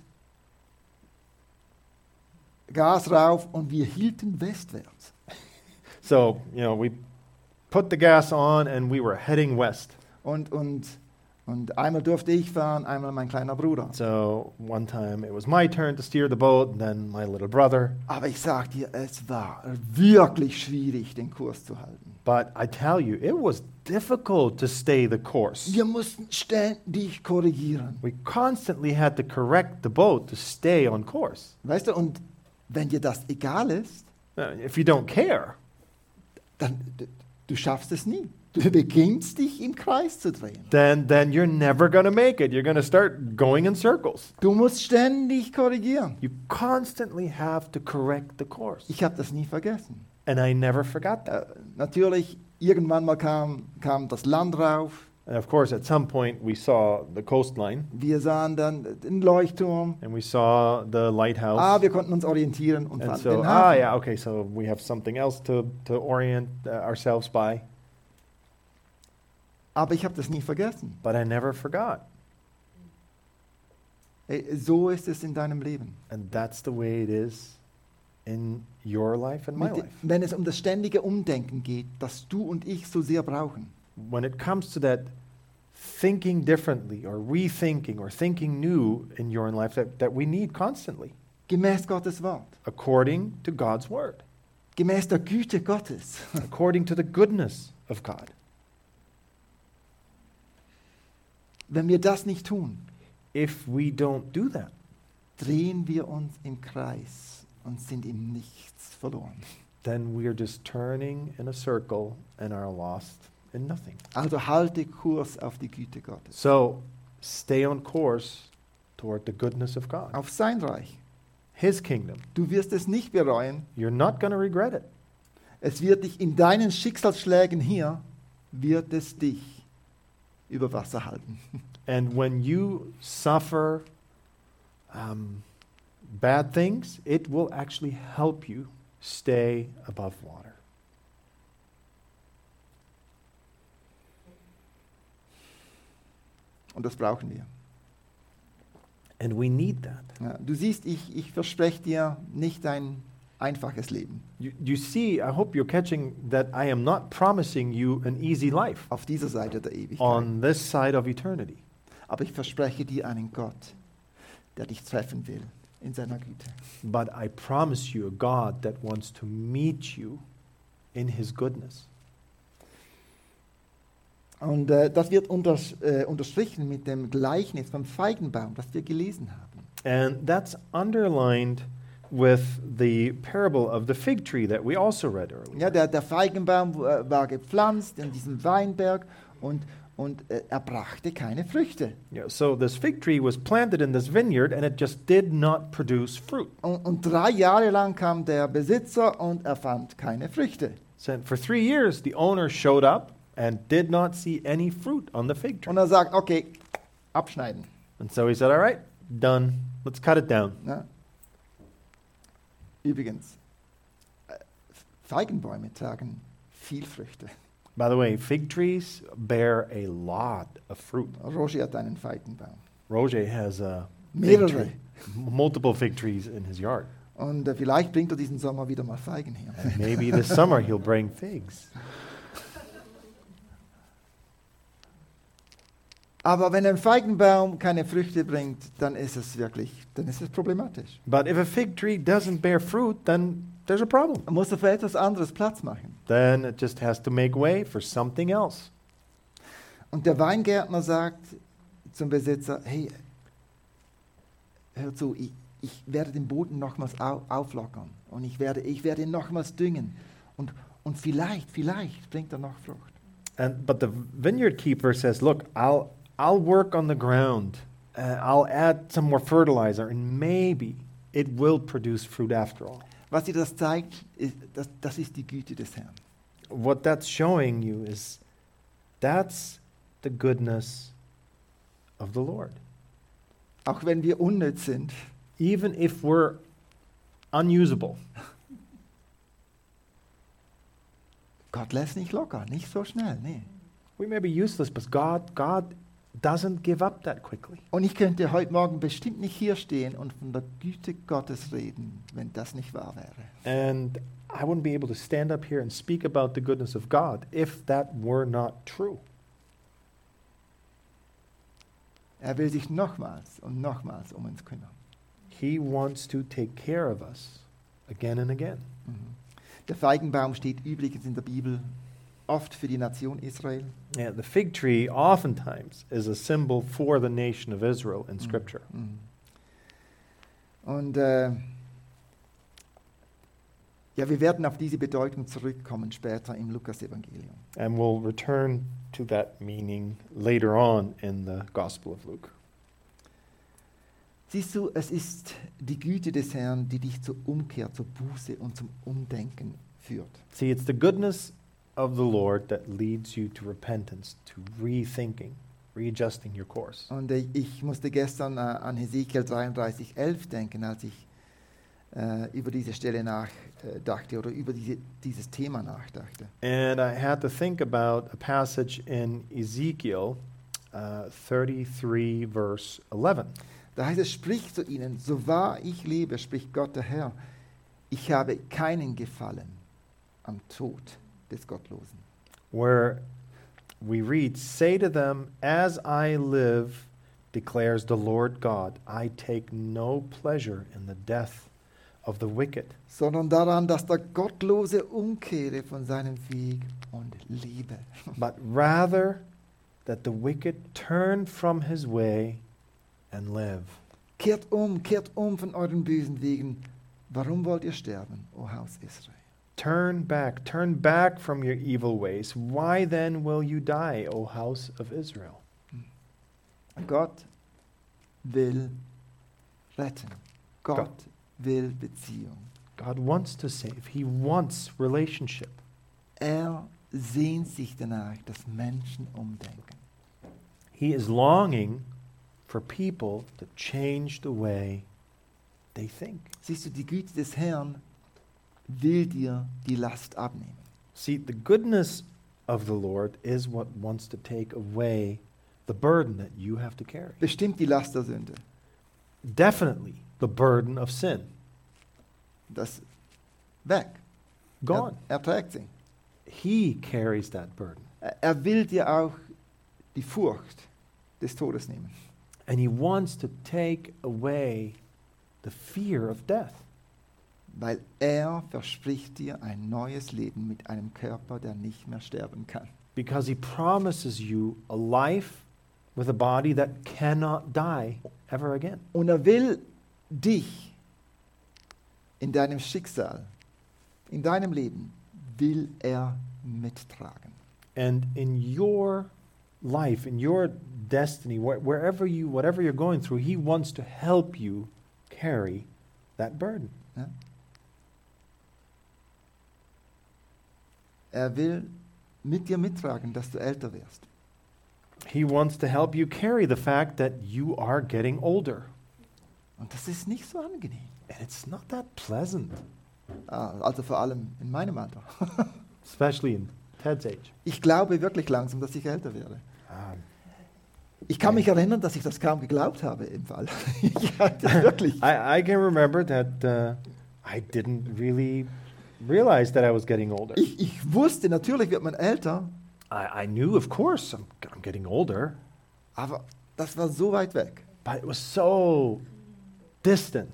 [SPEAKER 1] Gas rauf und wir hielten westwärts.
[SPEAKER 2] So, we put the gas on and we were heading west.
[SPEAKER 1] Und einmal durfte ich fahren, einmal mein kleiner Bruder.
[SPEAKER 2] So one time it was my turn to steer the boat, and then my little brother.
[SPEAKER 1] Aber ich sag dir, es war wirklich schwierig, den Kurs zu halten.
[SPEAKER 2] But I tell you, it was difficult to stay the course.
[SPEAKER 1] Wir mussten ständig korrigieren.
[SPEAKER 2] We constantly had to correct the boat to stay on course.
[SPEAKER 1] Weißt du, und wenn dir das egal ist,
[SPEAKER 2] If you don't care,
[SPEAKER 1] dann du schaffst es nie. Du beginnst dich im Kreis zu drehen.
[SPEAKER 2] then you're never going to make it. You're going to start going in circles.
[SPEAKER 1] Du musst ständig korrigieren.
[SPEAKER 2] You constantly have to correct the course.
[SPEAKER 1] Ich habe das nie vergessen.
[SPEAKER 2] And I never forgot that.
[SPEAKER 1] Natürlich, irgendwann mal kam das Land rauf.
[SPEAKER 2] And of course, at some point, we saw the coastline,
[SPEAKER 1] Wir sahen dann den Leuchtturm.
[SPEAKER 2] and we saw the lighthouse.
[SPEAKER 1] Wir konnten uns orientieren und
[SPEAKER 2] And
[SPEAKER 1] fanden
[SPEAKER 2] so,
[SPEAKER 1] den Hafen.
[SPEAKER 2] yeah, okay, so we have something else to orient ourselves by.
[SPEAKER 1] Aber ich habe das nie vergessen.
[SPEAKER 2] But I never forgot.
[SPEAKER 1] So ist es in deinem Leben.
[SPEAKER 2] And that's the way it is in your life and my life.
[SPEAKER 1] Wenn es um das ständige Umdenken geht, das du und ich so sehr brauchen.
[SPEAKER 2] When it comes to that thinking differently or rethinking or thinking new in your own life that we need constantly,
[SPEAKER 1] Gemäß Gottes Wort.
[SPEAKER 2] according to God's word,
[SPEAKER 1] Gemäß der Güte Gottes.
[SPEAKER 2] according to the goodness of God.
[SPEAKER 1] Wenn wir das nicht tun,
[SPEAKER 2] If we don't do that,
[SPEAKER 1] drehen wir uns im Kreis und sind im Nichts verloren.
[SPEAKER 2] then we are just turning in a circle and are lost in nothing.
[SPEAKER 1] Also halte Kurs auf die Güte Gottes,
[SPEAKER 2] So stay on course toward the goodness of God,
[SPEAKER 1] auf sein Reich.
[SPEAKER 2] His kingdom.
[SPEAKER 1] Du wirst es nicht bereuen.
[SPEAKER 2] You're not going to regret it.
[SPEAKER 1] Es wird dich in deinen Schicksalsschlägen hier, wird es dich über Wasser halten.
[SPEAKER 2] And when you suffer bad things, it will actually help you stay above water.
[SPEAKER 1] Und das brauchen wir.
[SPEAKER 2] And we need that.
[SPEAKER 1] Ja, du siehst, ich verspreche dir nicht ein einfaches Leben.
[SPEAKER 2] You see, I hope you're catching that I am not promising you an easy life
[SPEAKER 1] Auf dieser Seite der Ewigkeit.
[SPEAKER 2] on this side of eternity.
[SPEAKER 1] Aber ich verspreche dir einen Gott, der dich treffen will in seiner Güte.
[SPEAKER 2] But I promise you a God that wants to meet you in his goodness.
[SPEAKER 1] Und das wird unterstrichen mit dem Gleichnis vom Feigenbaum, das wir gelesen haben.
[SPEAKER 2] And that's underlined with the parable of the fig tree that we also read earlier.
[SPEAKER 1] Ja, der Feigenbaum war gepflanzt in diesem Weinberg und er brachte keine Früchte.
[SPEAKER 2] Yeah, so this fig tree was planted in this vineyard and it just did not produce fruit.
[SPEAKER 1] Und 3 Jahre lang kam der Besitzer und er fand keine Früchte.
[SPEAKER 2] So for 3 years, the owner showed up and did not see any fruit on the fig tree.
[SPEAKER 1] Und er sagt, okay, abschneiden.
[SPEAKER 2] And so he said, all right, done. Let's cut it down.
[SPEAKER 1] Ja. Übrigens, Feigenbäume tragen viel Früchte.
[SPEAKER 2] By the way, fig trees bear a lot of fruit.
[SPEAKER 1] Roger hat einen Feigenbaum.
[SPEAKER 2] Roger has a
[SPEAKER 1] Mehrere.
[SPEAKER 2] multiple fig trees in his yard.
[SPEAKER 1] Und vielleicht bringt er diesen Sommer wieder mal Feigen her.
[SPEAKER 2] And maybe this summer he'll bring figs.
[SPEAKER 1] Aber wenn ein Feigenbaum keine Früchte bringt, dann ist es problematisch.
[SPEAKER 2] But if a fig tree doesn't bear fruit, then there's a problem.
[SPEAKER 1] Man muss für etwas anderes Platz machen.
[SPEAKER 2] Then it just has to make way for something else.
[SPEAKER 1] Und der Weingärtner sagt zum Besitzer, hey, hör zu, ich werde den Boden nochmals auflockern und ich werde ihn nochmals düngen und vielleicht bringt er noch Frucht.
[SPEAKER 2] But the vineyard keeper says, look, I'll work on the ground. I'll add some more fertilizer and maybe it will produce fruit after all.
[SPEAKER 1] Was dir das zeigt, das ist die Güte des Herrn.
[SPEAKER 2] What that's showing you is that's the goodness of the Lord.
[SPEAKER 1] Auch wenn wir unnütz sind,
[SPEAKER 2] Even if we're unusable,
[SPEAKER 1] Gott lässt nicht locker, nicht so schnell, nee.
[SPEAKER 2] we may be useless, but God doesn't give up that quickly.
[SPEAKER 1] Und ich könnte heute Morgen bestimmt nicht hier stehen und von der Güte Gottes reden, wenn das nicht wahr wäre.
[SPEAKER 2] And I wouldn't be able to stand up here and speak about the goodness of God if that were not true.
[SPEAKER 1] Er will sich nochmals und nochmals um uns kümmern.
[SPEAKER 2] He wants to take care of us again and again.
[SPEAKER 1] Der Feigenbaum steht übrigens in der Bibel oft für die Nation Israel.
[SPEAKER 2] Yeah, the fig tree oftentimes is a symbol for the nation of Israel in Scripture.
[SPEAKER 1] Und ja, wir werden auf diese Bedeutung zurückkommen später im Lukas-Evangelium.
[SPEAKER 2] And we'll return to that meaning later on in the Gospel of Luke.
[SPEAKER 1] Siehst du, es ist die Güte des Herrn, die dich zur Umkehr, zur Buße und zum Umdenken führt.
[SPEAKER 2] See, it's the goodness of the Lord that leads you to repentance, to rethinking, readjusting your course.
[SPEAKER 1] Und ich musste gestern an Hesekiel 33,11 denken, als ich über diese Stelle nachdachte oder über dieses Thema nachdachte.
[SPEAKER 2] And I had to think about a passage in Ezekiel 33, verse 11.
[SPEAKER 1] Da heißt es, sprich zu ihnen, so wahr ich lebe, spricht Gott der Herr, ich habe keinen Gefallen am Tod des Gottlosen.
[SPEAKER 2] Where we read, say to them, as I live, declares the Lord God, I take no pleasure in the death of the wicked.
[SPEAKER 1] Sondern daran, dass der Gottlose umkehre von seinem Weg und lebe.
[SPEAKER 2] But rather that the wicked turn from his way and live.
[SPEAKER 1] Kehrt um von euren bösen Wegen. Warum wollt ihr sterben, o Haus Israel?
[SPEAKER 2] Turn back from your evil ways. Why then will you die, O house of Israel?
[SPEAKER 1] Gott will retten. Gott will Beziehung.
[SPEAKER 2] God wants to save. He wants relationship.
[SPEAKER 1] Er sehnt sich danach, dass Menschen umdenken.
[SPEAKER 2] He is longing for people to change the way they think.
[SPEAKER 1] Siehst du, die Güte des Herrn will dir die Last abnehmen.
[SPEAKER 2] See, the goodness of the Lord is what wants to take away the burden that you have to carry.
[SPEAKER 1] Bestimmt die Last der Sünde.
[SPEAKER 2] Definitely the burden of sin.
[SPEAKER 1] Das weg.
[SPEAKER 2] Gone.
[SPEAKER 1] Er trägt sie.
[SPEAKER 2] He carries that burden.
[SPEAKER 1] Er will dir auch die Furcht des Todes nehmen.
[SPEAKER 2] And he wants to take away the fear of death.
[SPEAKER 1] Weil er verspricht dir ein neues Leben mit einem Körper, der nicht mehr sterben kann.
[SPEAKER 2] Because he promises you a life with a body that cannot die ever again.
[SPEAKER 1] Und er will dich in deinem Schicksal, in deinem Leben, will er mittragen.
[SPEAKER 2] And in your life, in your destiny, whatever you're going through, he wants to help you carry that burden.
[SPEAKER 1] Ja? Er will mit dir mittragen, dass du älter wirst.
[SPEAKER 2] He wants to help you carry the fact that you are getting older.
[SPEAKER 1] Und das ist nicht so angenehm.
[SPEAKER 2] And it's not that pleasant,
[SPEAKER 1] Also vor allem in meinem Alter.
[SPEAKER 2] especially in Ted's age.
[SPEAKER 1] Ich glaube wirklich langsam, dass ich älter werde.
[SPEAKER 2] Um,
[SPEAKER 1] Ich kann mich erinnern, dass ich das kaum geglaubt habe im Fall. Ich hatte wirklich.
[SPEAKER 2] I can remember that I didn't really realize that I was getting older.
[SPEAKER 1] Ich wusste, natürlich wird man älter,
[SPEAKER 2] I knew, of course, I'm getting older,
[SPEAKER 1] aber das war so weit weg.
[SPEAKER 2] but it was so distant.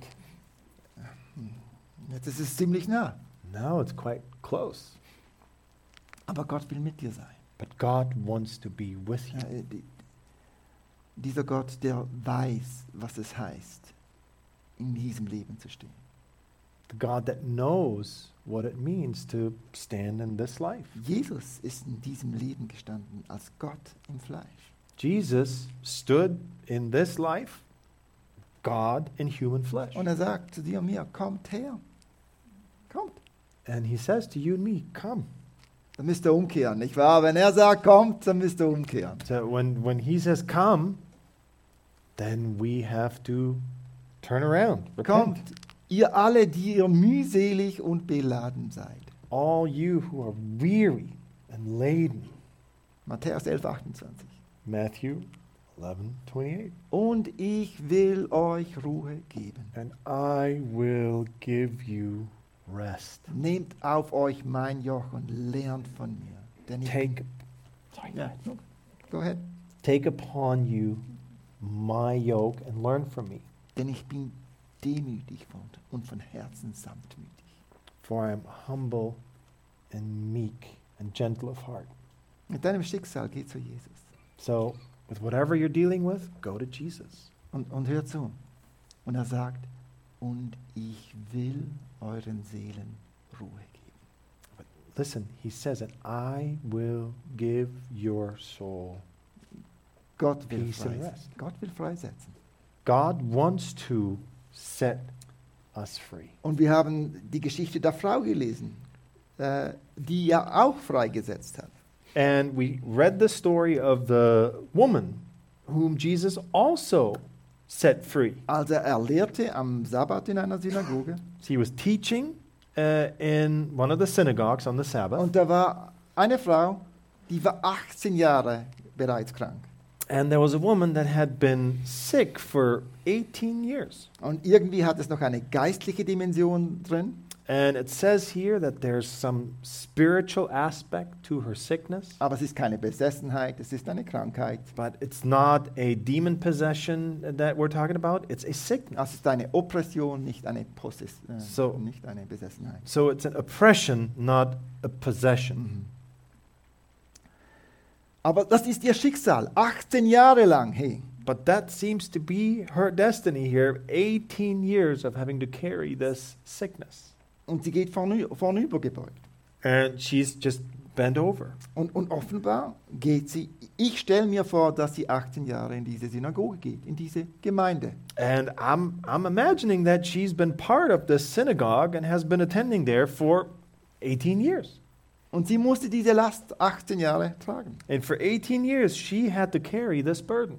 [SPEAKER 1] Jetzt ist es ziemlich nah.
[SPEAKER 2] Now it's quite close.
[SPEAKER 1] Aber Gott will mit dir sein.
[SPEAKER 2] But God wants to be with you.
[SPEAKER 1] Ja, dieser Gott, der weiß, was es heißt, in diesem Leben zu stehen.
[SPEAKER 2] The God that knows what it means to stand in this life.
[SPEAKER 1] Jesus ist in diesem Leben gestanden als Gott im Fleisch.
[SPEAKER 2] Jesus stood in this life, God in human flesh.
[SPEAKER 1] Und er sagt zu dir und mir, kommt her. Kommt.
[SPEAKER 2] And he says to you and me, come.
[SPEAKER 1] Dann müsst ihr umkehren, nicht wahr? Wenn er sagt, kommt, dann müsst ihr umkehren.
[SPEAKER 2] So when he says come, then we have to turn around. Repent.
[SPEAKER 1] Kommt, ihr alle, die ihr mühselig und beladen seid.
[SPEAKER 2] All you who are weary and laden.
[SPEAKER 1] Matthäus 11, 28.
[SPEAKER 2] Matthew 11:28.
[SPEAKER 1] Und ich will euch Ruhe geben.
[SPEAKER 2] And I will give you rest.
[SPEAKER 1] Nehmt auf euch mein Joch und lernt von mir. Denn ich
[SPEAKER 2] Take
[SPEAKER 1] ja, go ahead.
[SPEAKER 2] Take upon you my yoke and learn from me,
[SPEAKER 1] Denn ich bin demütig und von Herzen sanftmütig.
[SPEAKER 2] for I am humble and meek and gentle of heart.
[SPEAKER 1] Mit deinem Schicksal geh zu Jesus.
[SPEAKER 2] So, with whatever you're dealing with, go to Jesus.
[SPEAKER 1] Und hör zu. Und er sagt, und ich will euren Seelen Ruhe geben.
[SPEAKER 2] But listen, he says that I will give your soul.
[SPEAKER 1] Gott will
[SPEAKER 2] Peace and
[SPEAKER 1] freisetzen.
[SPEAKER 2] rest.
[SPEAKER 1] Gott will freisetzen.
[SPEAKER 2] God wants to set us free.
[SPEAKER 1] Und wir haben die Geschichte der Frau gelesen, die er auch freigesetzt hat.
[SPEAKER 2] And we read the story of the woman whom Jesus also set free.
[SPEAKER 1] Also er lehrte am Sabbat in einer Synagoge
[SPEAKER 2] He was teaching in one of the synagogues on the Sabbath.
[SPEAKER 1] und da war eine Frau, die war 18 Jahre bereits krank.
[SPEAKER 2] And there was a woman that had been sick for 18 years.
[SPEAKER 1] Und irgendwie hat es noch eine geistliche Dimension drin.
[SPEAKER 2] And it says here that there's some spiritual aspect to her sickness,
[SPEAKER 1] Aber es ist keine Besessenheit, es ist eine Krankheit.
[SPEAKER 2] but it's not a demon possession that we're talking about. It's a sickness.
[SPEAKER 1] Es ist eine Oppression, nicht eine
[SPEAKER 2] So-
[SPEAKER 1] nicht eine Besessenheit.
[SPEAKER 2] So it's an oppression, not a possession.
[SPEAKER 1] Aber das ist ihr Schicksal, 18 Jahre lang. Hey,
[SPEAKER 2] But that seems to be her destiny here, 18 years of having to carry this sickness.
[SPEAKER 1] und sie geht vornübergebeugt.
[SPEAKER 2] And she's just bent over.
[SPEAKER 1] Und offenbar geht sie, ich stelle mir vor, dass sie 18 Jahre in diese Synagoge geht, in diese Gemeinde.
[SPEAKER 2] And I'm imagining that she's been part of this synagogue and has been attending there for 18 years.
[SPEAKER 1] Und sie musste diese Last 18 Jahre tragen.
[SPEAKER 2] And for 18 years, she had to carry this burden.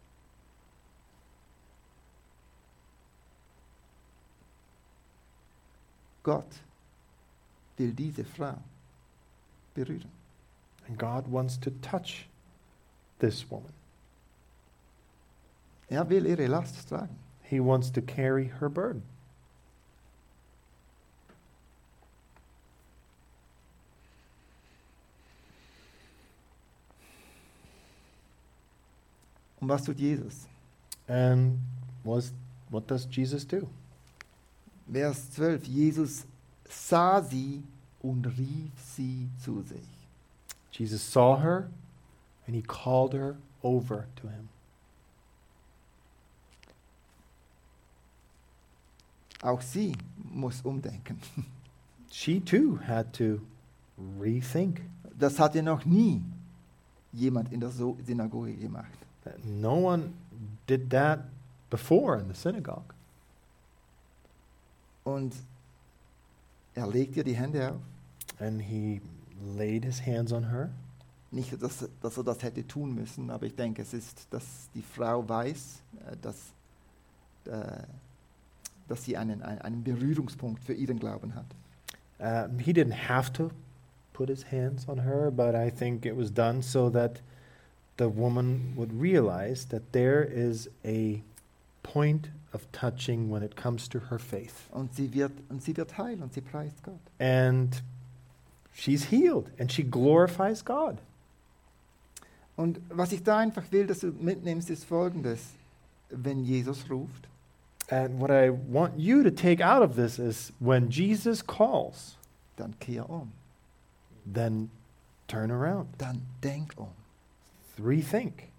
[SPEAKER 1] Gott will diese Frau berühren.
[SPEAKER 2] And God wants to touch this woman.
[SPEAKER 1] Er will ihre Last tragen.
[SPEAKER 2] He wants to carry her burden.
[SPEAKER 1] Und was tut Jesus?
[SPEAKER 2] And what does Jesus do?
[SPEAKER 1] Vers 12. Jesus sah sie und rief sie zu sich.
[SPEAKER 2] Jesus saw her and he called her over to him.
[SPEAKER 1] Auch sie muss umdenken.
[SPEAKER 2] She too had to rethink.
[SPEAKER 1] Das hatte noch nie jemand in der Synagoge gemacht.
[SPEAKER 2] No one did that before in the synagogue.
[SPEAKER 1] Und er legt ihr die Hände auf.
[SPEAKER 2] And he laid his hands on her.
[SPEAKER 1] Nicht, dass er das hätte tun müssen, aber ich denke, es ist, dass die Frau weiß, dass sie einen Berührungspunkt für ihren Glauben hat.
[SPEAKER 2] He didn't have to put his hands on her, but I think it was done so that the woman would realize that there is a point of touching when it comes to her faith.
[SPEAKER 1] Und sie wird heil und sie preist Gott.
[SPEAKER 2] And she's healed and she glorifies God.
[SPEAKER 1] Und was ich da einfach will, dass du mitnimmst, ist Folgendes. Wenn Jesus ruft,
[SPEAKER 2] And what I want you to take out of this is when Jesus calls,
[SPEAKER 1] dann kehr um.
[SPEAKER 2] then turn around.
[SPEAKER 1] Dann denk um.
[SPEAKER 2] Rethink.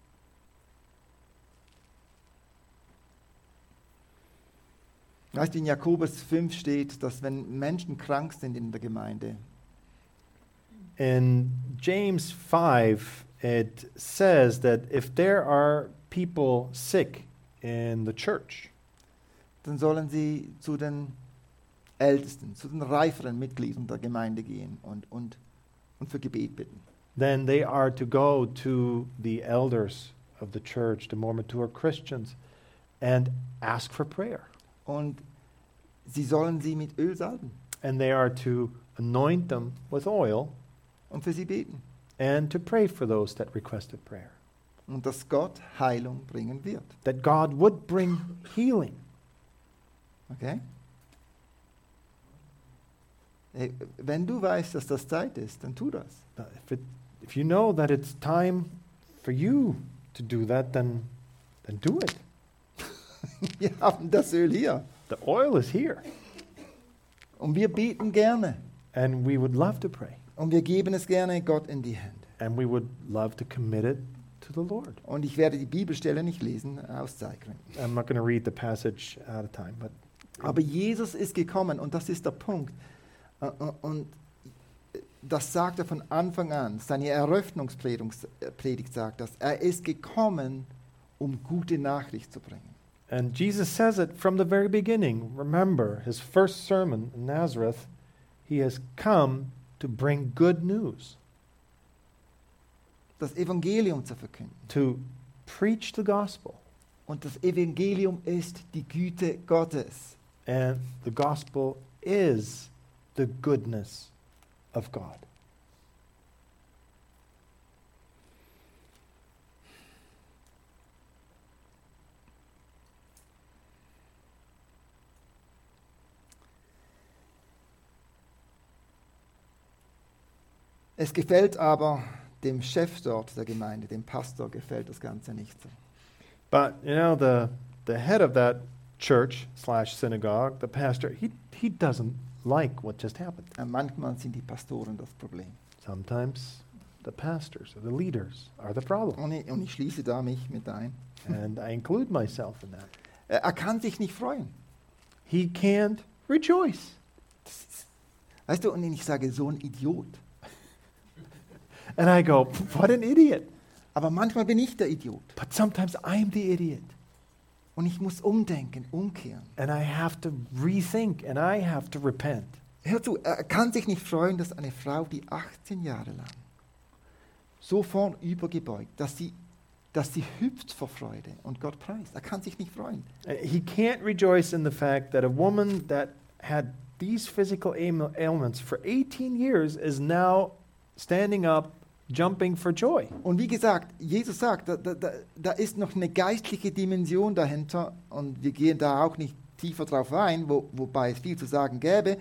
[SPEAKER 1] Weißt du, in Jakobus 5 steht, dass wenn Menschen krank sind in der Gemeinde,
[SPEAKER 2] In James 5, it says that if there are people sick in the church,
[SPEAKER 1] dann sollen sie zu den Ältesten, zu den reiferen Mitgliedern der Gemeinde gehen und für Gebet bitten.
[SPEAKER 2] then they are to go to the elders of the church, the more mature Christians, and ask for prayer.
[SPEAKER 1] Und sie sollen sie mit Öl salben
[SPEAKER 2] And they are to anoint them with oil
[SPEAKER 1] und für sie beten.
[SPEAKER 2] and to pray for those that requested prayer.
[SPEAKER 1] Und dass Gott Heilung bringen wird.
[SPEAKER 2] That God would bring healing.
[SPEAKER 1] Okay? Wenn du weißt, dass das Zeit ist, dann tu das.
[SPEAKER 2] If you know that it's time for you to do that, then do it.
[SPEAKER 1] Wir haben das Öl hier.
[SPEAKER 2] The oil is here,
[SPEAKER 1] Und wir beten gerne.
[SPEAKER 2] and we would love to pray,
[SPEAKER 1] Und wir geben es gerne Gott in die Hände.
[SPEAKER 2] and we would love to commit it to the Lord.
[SPEAKER 1] Und ich werde die Bibelstelle nicht lesen, aus Zeitgründen.
[SPEAKER 2] I'm not going to read the passage out of time, but
[SPEAKER 1] Aber Jesus ist gekommen und das ist der Punkt. Und das sagt er von Anfang an. Seine Eröffnungspredigt sagt das. Er ist gekommen, um gute Nachricht zu bringen.
[SPEAKER 2] and Jesus says it from the very beginning. Remember his first sermon in Nazareth. He has come to bring good news,
[SPEAKER 1] Das Evangelium zu verkünden.
[SPEAKER 2] to preach the gospel.
[SPEAKER 1] Und das Evangelium ist die Güte Gottes.
[SPEAKER 2] And the gospel is the goodness of God.
[SPEAKER 1] Es gefällt aber dem Chef dort der Gemeinde, dem Pastor, gefällt das Ganze nicht so.
[SPEAKER 2] But you know, the head of that church / synagogue, the pastor, he doesn't like what just happened.
[SPEAKER 1] Manchmal sind die Pastoren das Problem.
[SPEAKER 2] Sometimes the pastors or the leaders are the problem.
[SPEAKER 1] Und ich schließe da mich mit ein.
[SPEAKER 2] And I include myself in that.
[SPEAKER 1] Er kann sich nicht freuen.
[SPEAKER 2] He can't rejoice.
[SPEAKER 1] Weißt du, und ich sage, so ein Idiot.
[SPEAKER 2] And I go, what an idiot.
[SPEAKER 1] Aber manchmal bin ich der Idiot.
[SPEAKER 2] But sometimes I'm the idiot.
[SPEAKER 1] Und ich muss umdenken, umkehren.
[SPEAKER 2] And I have to rethink and I have to repent.
[SPEAKER 1] Hör zu, er kann sich nicht freuen, dass eine Frau, die 18 Jahre lang so vornübergebeugt, dass sie hüpft vor Freude und Gott preist. Er kann sich nicht freuen.
[SPEAKER 2] He can't rejoice in the fact that a woman that had these physical ailments for 18 years is now standing up, jumping for joy.
[SPEAKER 1] Und wie gesagt, Jesus sagt, da ist noch eine geistliche Dimension dahinter und wir gehen da auch nicht tiefer drauf ein, wobei es viel zu sagen gäbe.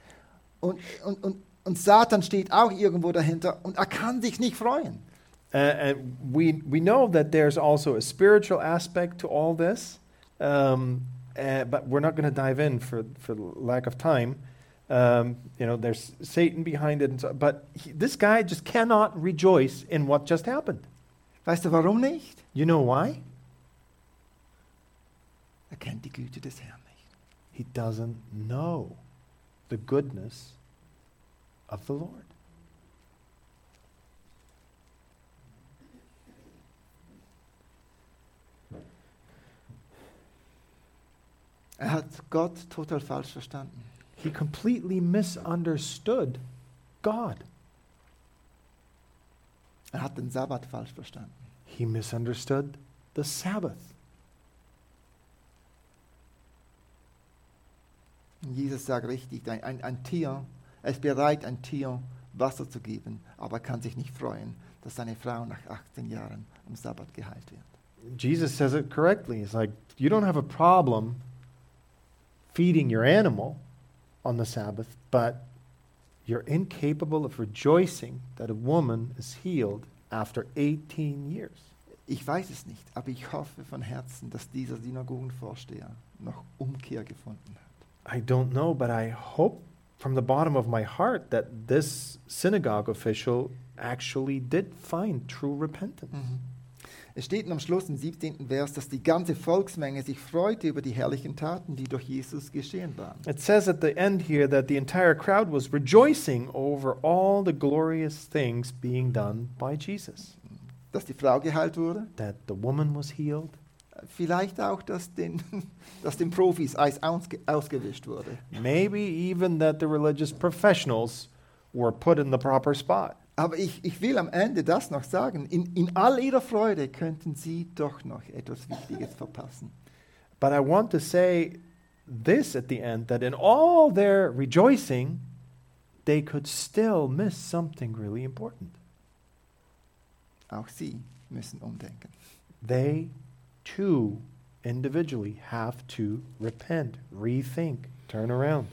[SPEAKER 1] Und Satan steht auch irgendwo dahinter und er kann sich nicht freuen.
[SPEAKER 2] And we know that there's also a spiritual aspect to all this, but we're not going to dive in for lack of time. There's Satan behind it, and so, but this guy just cannot rejoice in what just happened.
[SPEAKER 1] Weißt du, warum nicht?
[SPEAKER 2] You know why?
[SPEAKER 1] Er kennt die Güte des Herrn nicht.
[SPEAKER 2] He doesn't know the goodness of the Lord.
[SPEAKER 1] Er hat Gott total falsch verstanden.
[SPEAKER 2] He completely misunderstood God.
[SPEAKER 1] Er hat den Sabbat falsch verstanden.
[SPEAKER 2] He misunderstood the Sabbath.
[SPEAKER 1] Und Jesus sagt richtig, ein Tier, er ist bereit, ein Tier Wasser zu geben, aber er kann sich nicht freuen, dass seine Frau nach 18 Jahren am Sabbat geheilt wird.
[SPEAKER 2] Jesus says it correctly. He's like, you don't have a problem feeding your animal on the Sabbath, but you're incapable of rejoicing that a woman is healed after 18 years.
[SPEAKER 1] Ich weiß es nicht, aber ich hoffe von Herzen, dass dieser Synagogenvorsteher noch Umkehr gefunden hat.
[SPEAKER 2] I don't know, but I hope from the bottom of my heart that this synagogue official actually did find true repentance.
[SPEAKER 1] Es steht am Schluss im 17. Vers, dass die ganze Volksmenge sich freute über die herrlichen Taten, die durch Jesus geschehen waren.
[SPEAKER 2] It says at the end here that the entire crowd was rejoicing over all the glorious things being done by Jesus.
[SPEAKER 1] Dass die Frau geheilt wurde,
[SPEAKER 2] That the woman was healed.
[SPEAKER 1] vielleicht auch, dass den Profis Eis ausgewischt wurde.
[SPEAKER 2] Maybe even that the religious professionals were put in the proper spot.
[SPEAKER 1] Aber ich will am Ende das noch sagen, in all ihrer Freude könnten sie doch noch etwas Wichtiges verpassen.
[SPEAKER 2] But I want to say this at the end, that in all their rejoicing, they could still miss something really important.
[SPEAKER 1] Auch sie müssen umdenken.
[SPEAKER 2] They too individually have to repent, rethink, turn around.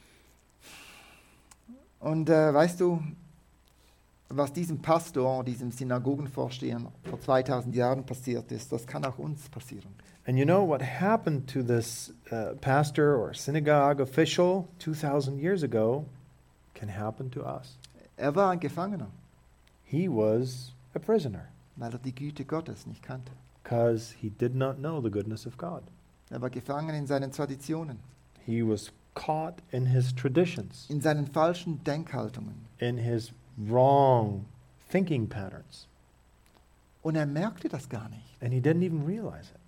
[SPEAKER 1] Und weißt du, was diesem Pastor, diesem Synagogenvorsteher vor 2000 Jahren passiert ist, das kann auch uns passieren.
[SPEAKER 2] And you know what happened to this pastor or synagogue official 2,000 years ago can happen to us.
[SPEAKER 1] Er war ein Gefangener,
[SPEAKER 2] He was a prisoner
[SPEAKER 1] weil er die Güte Gottes nicht kannte.
[SPEAKER 2] because he did not know the goodness of God.
[SPEAKER 1] Er war gefangen in seinen Traditionen,
[SPEAKER 2] He was caught in his traditions,
[SPEAKER 1] in seinen falschen Denkhaltungen.
[SPEAKER 2] in his wrong thinking patterns,
[SPEAKER 1] Und er merkte das gar nicht,
[SPEAKER 2] and he didn't even realize it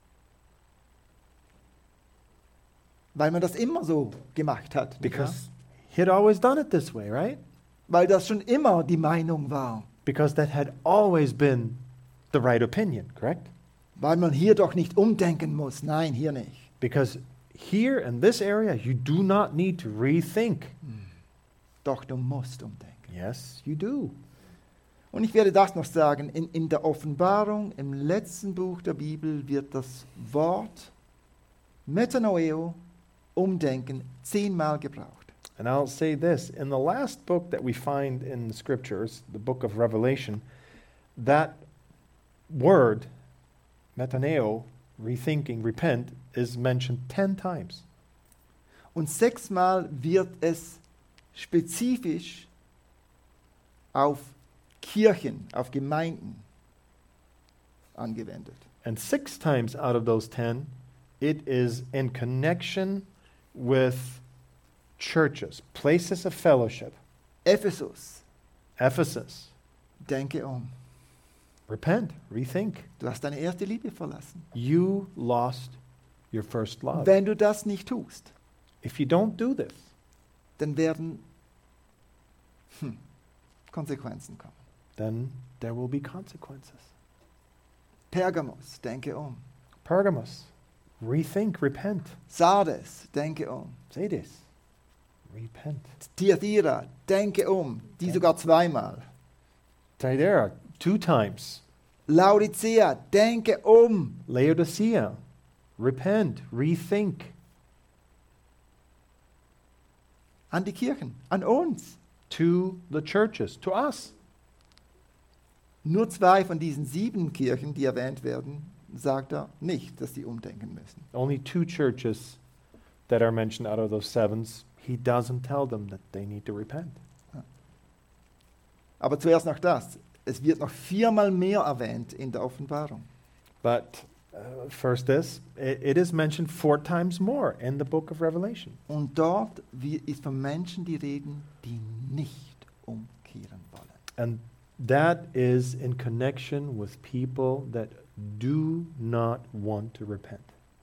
[SPEAKER 1] weil man das immer so gemacht hat. nicht wahr?
[SPEAKER 2] because he had always done it this way, right?
[SPEAKER 1] Weil das schon immer die Meinung war.
[SPEAKER 2] Because that had always been the right opinion, correct?
[SPEAKER 1] Weil man hier doch nicht umdenken muss. Nein, hier nicht.
[SPEAKER 2] Because here in this area, you do not need to rethink.
[SPEAKER 1] Doch du musst umdenken.
[SPEAKER 2] Yes, you do.
[SPEAKER 1] Und ich werde das noch sagen. In der Offenbarung, im letzten Buch der Bibel, wird das Wort Metanoeo, Umdenken, 10-mal gebraucht.
[SPEAKER 2] And I'll say this, in the last book that we find in the scriptures, the book of Revelation, that word, metaneo, rethinking, repent, is mentioned 10 times.
[SPEAKER 1] Und 6-mal wird es spezifisch auf Kirchen, auf Gemeinden angewendet.
[SPEAKER 2] And 6 times out of those 10, it is in connection with churches, places of fellowship.
[SPEAKER 1] Ephesus,
[SPEAKER 2] Ephesus,
[SPEAKER 1] denke
[SPEAKER 2] repent, rethink.
[SPEAKER 1] Du hast deine erste Liebe verlassen.
[SPEAKER 2] You lost your first love.
[SPEAKER 1] Wenn du das nicht tust,
[SPEAKER 2] If you don't do this,
[SPEAKER 1] dann werden Konsequenzen kommen.
[SPEAKER 2] Then there will be consequences.
[SPEAKER 1] Pergamos, denke um.
[SPEAKER 2] Pergamos, rethink, repent.
[SPEAKER 1] Sardes, denke um.
[SPEAKER 2] Say this. Repent.
[SPEAKER 1] Thyatira, denke um. Die sogar zweimal.
[SPEAKER 2] Thyatira, 2 times.
[SPEAKER 1] Laodicea, denke um.
[SPEAKER 2] Laodicea, repent, rethink.
[SPEAKER 1] An die Kirchen, an uns.
[SPEAKER 2] To the churches, to us.
[SPEAKER 1] Nur 2 von diesen 7 Kirchen, die erwähnt werden, sagt er nicht, dass sie umdenken müssen.
[SPEAKER 2] Only 2 churches that are mentioned out of those 7s, he doesn't tell them that they need to repent.
[SPEAKER 1] Aber zuerst noch das. Es wird noch 4-mal mehr erwähnt in der Offenbarung.
[SPEAKER 2] But first this, it is mentioned 4 times more in the book of Revelation.
[SPEAKER 1] Und dort ist von Menschen die Reden, die nicht umkehren wollen.
[SPEAKER 2] And that is in connection with people that do not want to repent.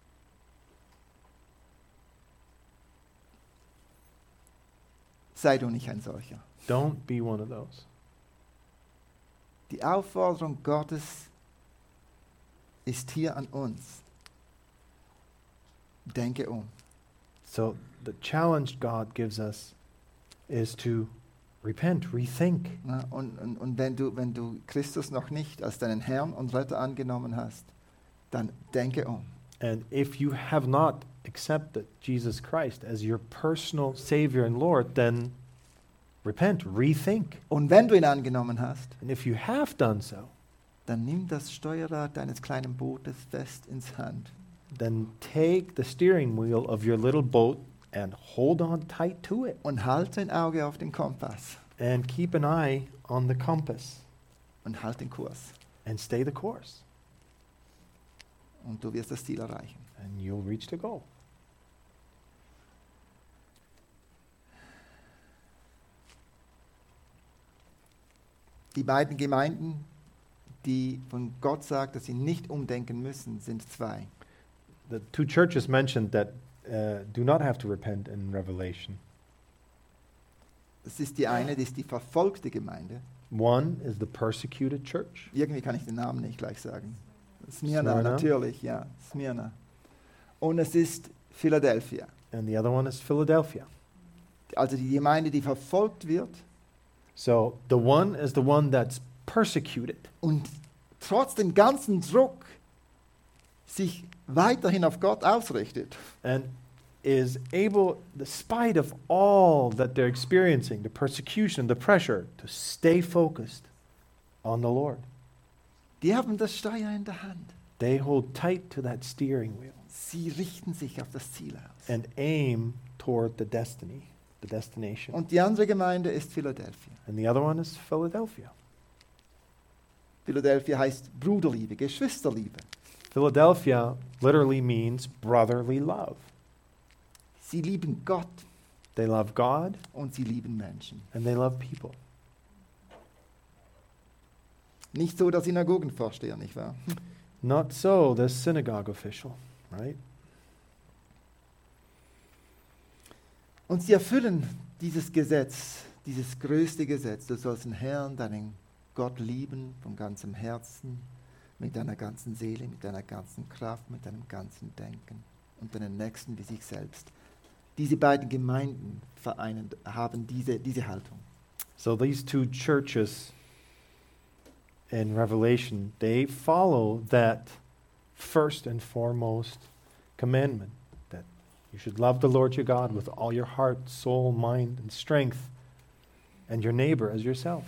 [SPEAKER 1] Sei du nicht ein solcher.
[SPEAKER 2] Don't be one of those.
[SPEAKER 1] Die Aufforderung Gottes ist hier an uns. Denke um.
[SPEAKER 2] So the challenge God gives us is to repent, rethink.
[SPEAKER 1] Ja, und wenn du Christus noch nicht als deinen Herrn und Retter angenommen hast, dann denke um.
[SPEAKER 2] And if you have not accepted Jesus Christ as your personal Savior and Lord, then repent, rethink.
[SPEAKER 1] Und wenn du ihn angenommen hast,
[SPEAKER 2] And if you have done so,
[SPEAKER 1] dann nimm das Steuerrad deines kleinen Bootes fest ins Hand
[SPEAKER 2] then take the steering wheel of your little boat and hold on tight to it.
[SPEAKER 1] und halte ein Auge auf den Kompass
[SPEAKER 2] And keep an eye on the compass
[SPEAKER 1] und halt den Kurs.
[SPEAKER 2] and stay the course.
[SPEAKER 1] Und du wirst das Ziel erreichen.
[SPEAKER 2] And you'll reach the goal.
[SPEAKER 1] Die beiden Gemeinden, die von Gott sagt, dass sie nicht umdenken müssen, sind 2.
[SPEAKER 2] The 2 churches mentioned that do not have to repent in Revelation.
[SPEAKER 1] Das ist die eine, das ist die verfolgte Gemeinde.
[SPEAKER 2] One is the persecuted church.
[SPEAKER 1] Irgendwie kann ich den Namen nicht gleich sagen. Smyrna,
[SPEAKER 2] Smyrna.
[SPEAKER 1] natürlich, ja, Smyrna. Und es ist Philadelphia.
[SPEAKER 2] And the other one is Philadelphia.
[SPEAKER 1] Also die Gemeinde, die verfolgt wird
[SPEAKER 2] So the one is the one that's persecuted.
[SPEAKER 1] und trotz dem ganzen Druck sich weiterhin auf Gott ausrichtet.
[SPEAKER 2] And is able, despite of all that they're experiencing, the persecution, the pressure, to stay focused on the Lord.
[SPEAKER 1] Die haben das Steuer in der Hand.
[SPEAKER 2] They hold tight to that steering wheel
[SPEAKER 1] Sie richten sich auf das Ziel aus.
[SPEAKER 2] and aim toward the destiny, the destination.
[SPEAKER 1] Und die andere Gemeinde ist Philadelphia.
[SPEAKER 2] And the other one is Philadelphia.
[SPEAKER 1] Philadelphia heißt Bruderliebe, Geschwisterliebe.
[SPEAKER 2] Philadelphia literally means brotherly love.
[SPEAKER 1] Sie lieben Gott
[SPEAKER 2] They love God
[SPEAKER 1] und sie lieben Menschen.
[SPEAKER 2] and they love people.
[SPEAKER 1] Nicht so der Synagogenvorsteher, nicht wahr?
[SPEAKER 2] Not so the synagogue official, right?
[SPEAKER 1] Und sie erfüllen dieses Gesetz, dieses größte Gesetz. Du sollst den Herrn, deinen Gott lieben von ganzem Herzen, mit deiner ganzen Seele, mit deiner ganzen Kraft, mit deinem ganzen Denken und deinen Nächsten wie sich selbst. Diese beiden Gemeinden haben diese Haltung.
[SPEAKER 2] So these 2 churches in Revelation, they follow that first and foremost commandment, that you should love the Lord your God with all your heart, soul, mind, and strength, and your neighbor as yourself.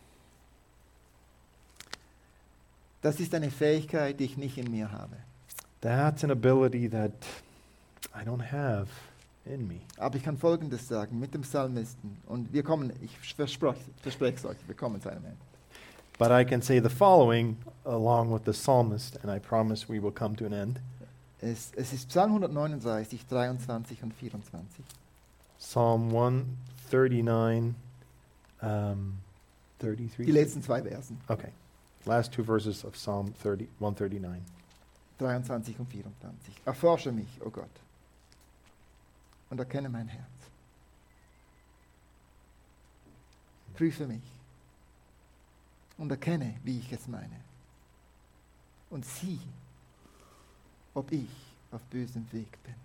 [SPEAKER 1] Das ist eine Fähigkeit, die ich nicht in mir habe.
[SPEAKER 2] That's an ability that I don't have in me.
[SPEAKER 1] Aber ich kann Folgendes sagen mit dem Psalmisten. Und wir kommen, ich verspreche es euch, wir kommen zu einem Ende.
[SPEAKER 2] But I can say the following along with the psalmist, and I promise we will come to an end.
[SPEAKER 1] Es ist Psalm 139, 23 und 24.
[SPEAKER 2] Psalm 139, 33.
[SPEAKER 1] Die letzten 2 Versen,
[SPEAKER 2] Okay. Last 2 verses of Psalm 139.
[SPEAKER 1] 23 und 24. Erforsche mich, o Gott, und erkenne mein Herz. Prüfe mich und erkenne, wie ich es meine. Und sieh, ob ich auf bösem Weg bin.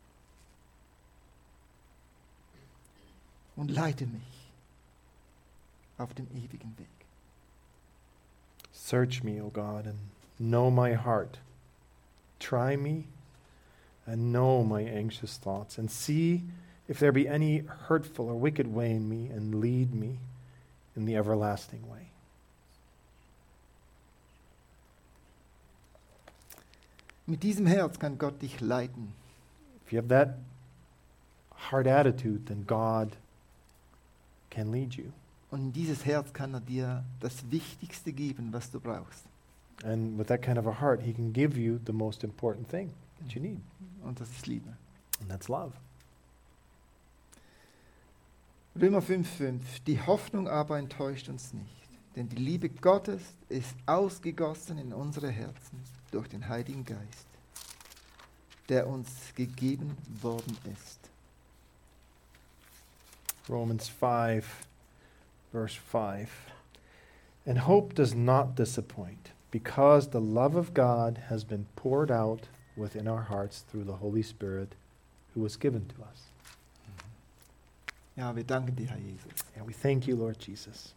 [SPEAKER 1] Und leite mich auf dem ewigen Weg.
[SPEAKER 2] Search me, O God, and know my heart. Try me and know my anxious thoughts, and see if there be any hurtful or wicked way in me, and lead me in the everlasting way.
[SPEAKER 1] Mit diesem Herz kann Gott dich leiten.
[SPEAKER 2] If you have that heart attitude, then God can lead you.
[SPEAKER 1] Und in dieses Herz kann er dir das Wichtigste geben, was du brauchst.
[SPEAKER 2] And with that kind of a heart, He can give you the most important thing that you need,
[SPEAKER 1] Und das ist Liebe.
[SPEAKER 2] and that's love.
[SPEAKER 1] Römer 5,5. Die Hoffnung aber enttäuscht uns nicht, denn die Liebe Gottes ist ausgegossen in unsere Herzen durch den Heiligen Geist, der uns gegeben worden ist.
[SPEAKER 2] Romans 5, verse 5. And hope does not disappoint, because the love of God has been poured out within our hearts through the Holy Spirit who was given to us.
[SPEAKER 1] Ja, wir danken dir, Herr Jesus.
[SPEAKER 2] And we thank you, Lord Jesus.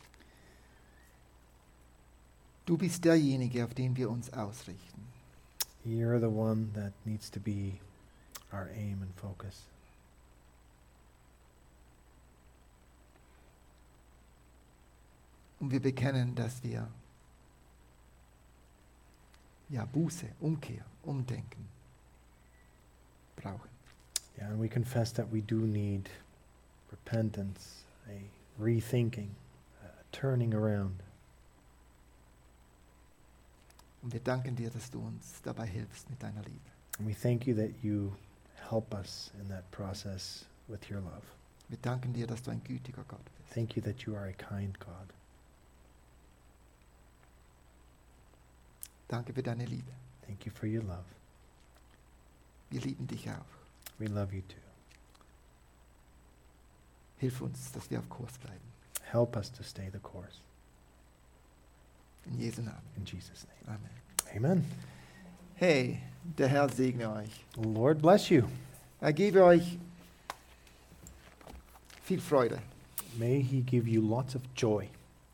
[SPEAKER 1] Du bist derjenige, auf den wir uns ausrichten.
[SPEAKER 2] You're the one that needs to be our aim and focus.
[SPEAKER 1] Und wir bekennen, dass wir Buße, Umkehr, Umdenken brauchen.
[SPEAKER 2] Yeah, and we confess that we do need repentance, a rethinking, a turning around.
[SPEAKER 1] Und wir danken dir, dass du uns dabei hilfst mit deiner Liebe.
[SPEAKER 2] And we thank you that you help us in that process with your love.
[SPEAKER 1] Wir danken dir, dass du ein gütiger Gott bist.
[SPEAKER 2] Thank you that you are a kind God.
[SPEAKER 1] Danke für deine Liebe.
[SPEAKER 2] Thank you for your love.
[SPEAKER 1] Wir lieben dich auch.
[SPEAKER 2] We love you too.
[SPEAKER 1] Hilf uns, dass wir auf Kurs bleiben.
[SPEAKER 2] Help us to stay the course.
[SPEAKER 1] In Jesu Namen.
[SPEAKER 2] In Jesus' name.
[SPEAKER 1] Amen.
[SPEAKER 2] Amen.
[SPEAKER 1] Hey, der Herr segne euch.
[SPEAKER 2] Lord bless you.
[SPEAKER 1] Er gebe euch viel Freude
[SPEAKER 2] May He give you lots of joy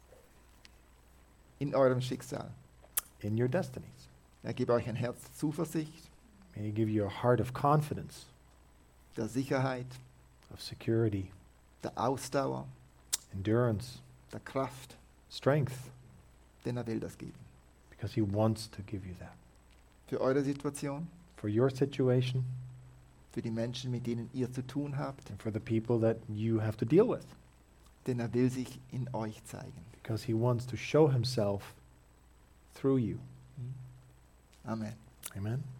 [SPEAKER 1] in eurem Schicksal.
[SPEAKER 2] in your destinies.
[SPEAKER 1] Er gebe euch ein Herz der Zuversicht,
[SPEAKER 2] May He give you a heart of confidence,
[SPEAKER 1] der Sicherheit,
[SPEAKER 2] of security,
[SPEAKER 1] der Ausdauer,
[SPEAKER 2] endurance,
[SPEAKER 1] der Kraft,
[SPEAKER 2] strength,
[SPEAKER 1] denn er will das geben.
[SPEAKER 2] because He wants to give you that.
[SPEAKER 1] Für eure Situation,
[SPEAKER 2] For your situation
[SPEAKER 1] für die Menschen, mit denen ihr zu tun habt,
[SPEAKER 2] and for the people that you have to deal with.
[SPEAKER 1] denn er will sich in euch zeigen.
[SPEAKER 2] Because He wants to show Himself through you.
[SPEAKER 1] Amen.
[SPEAKER 2] Amen.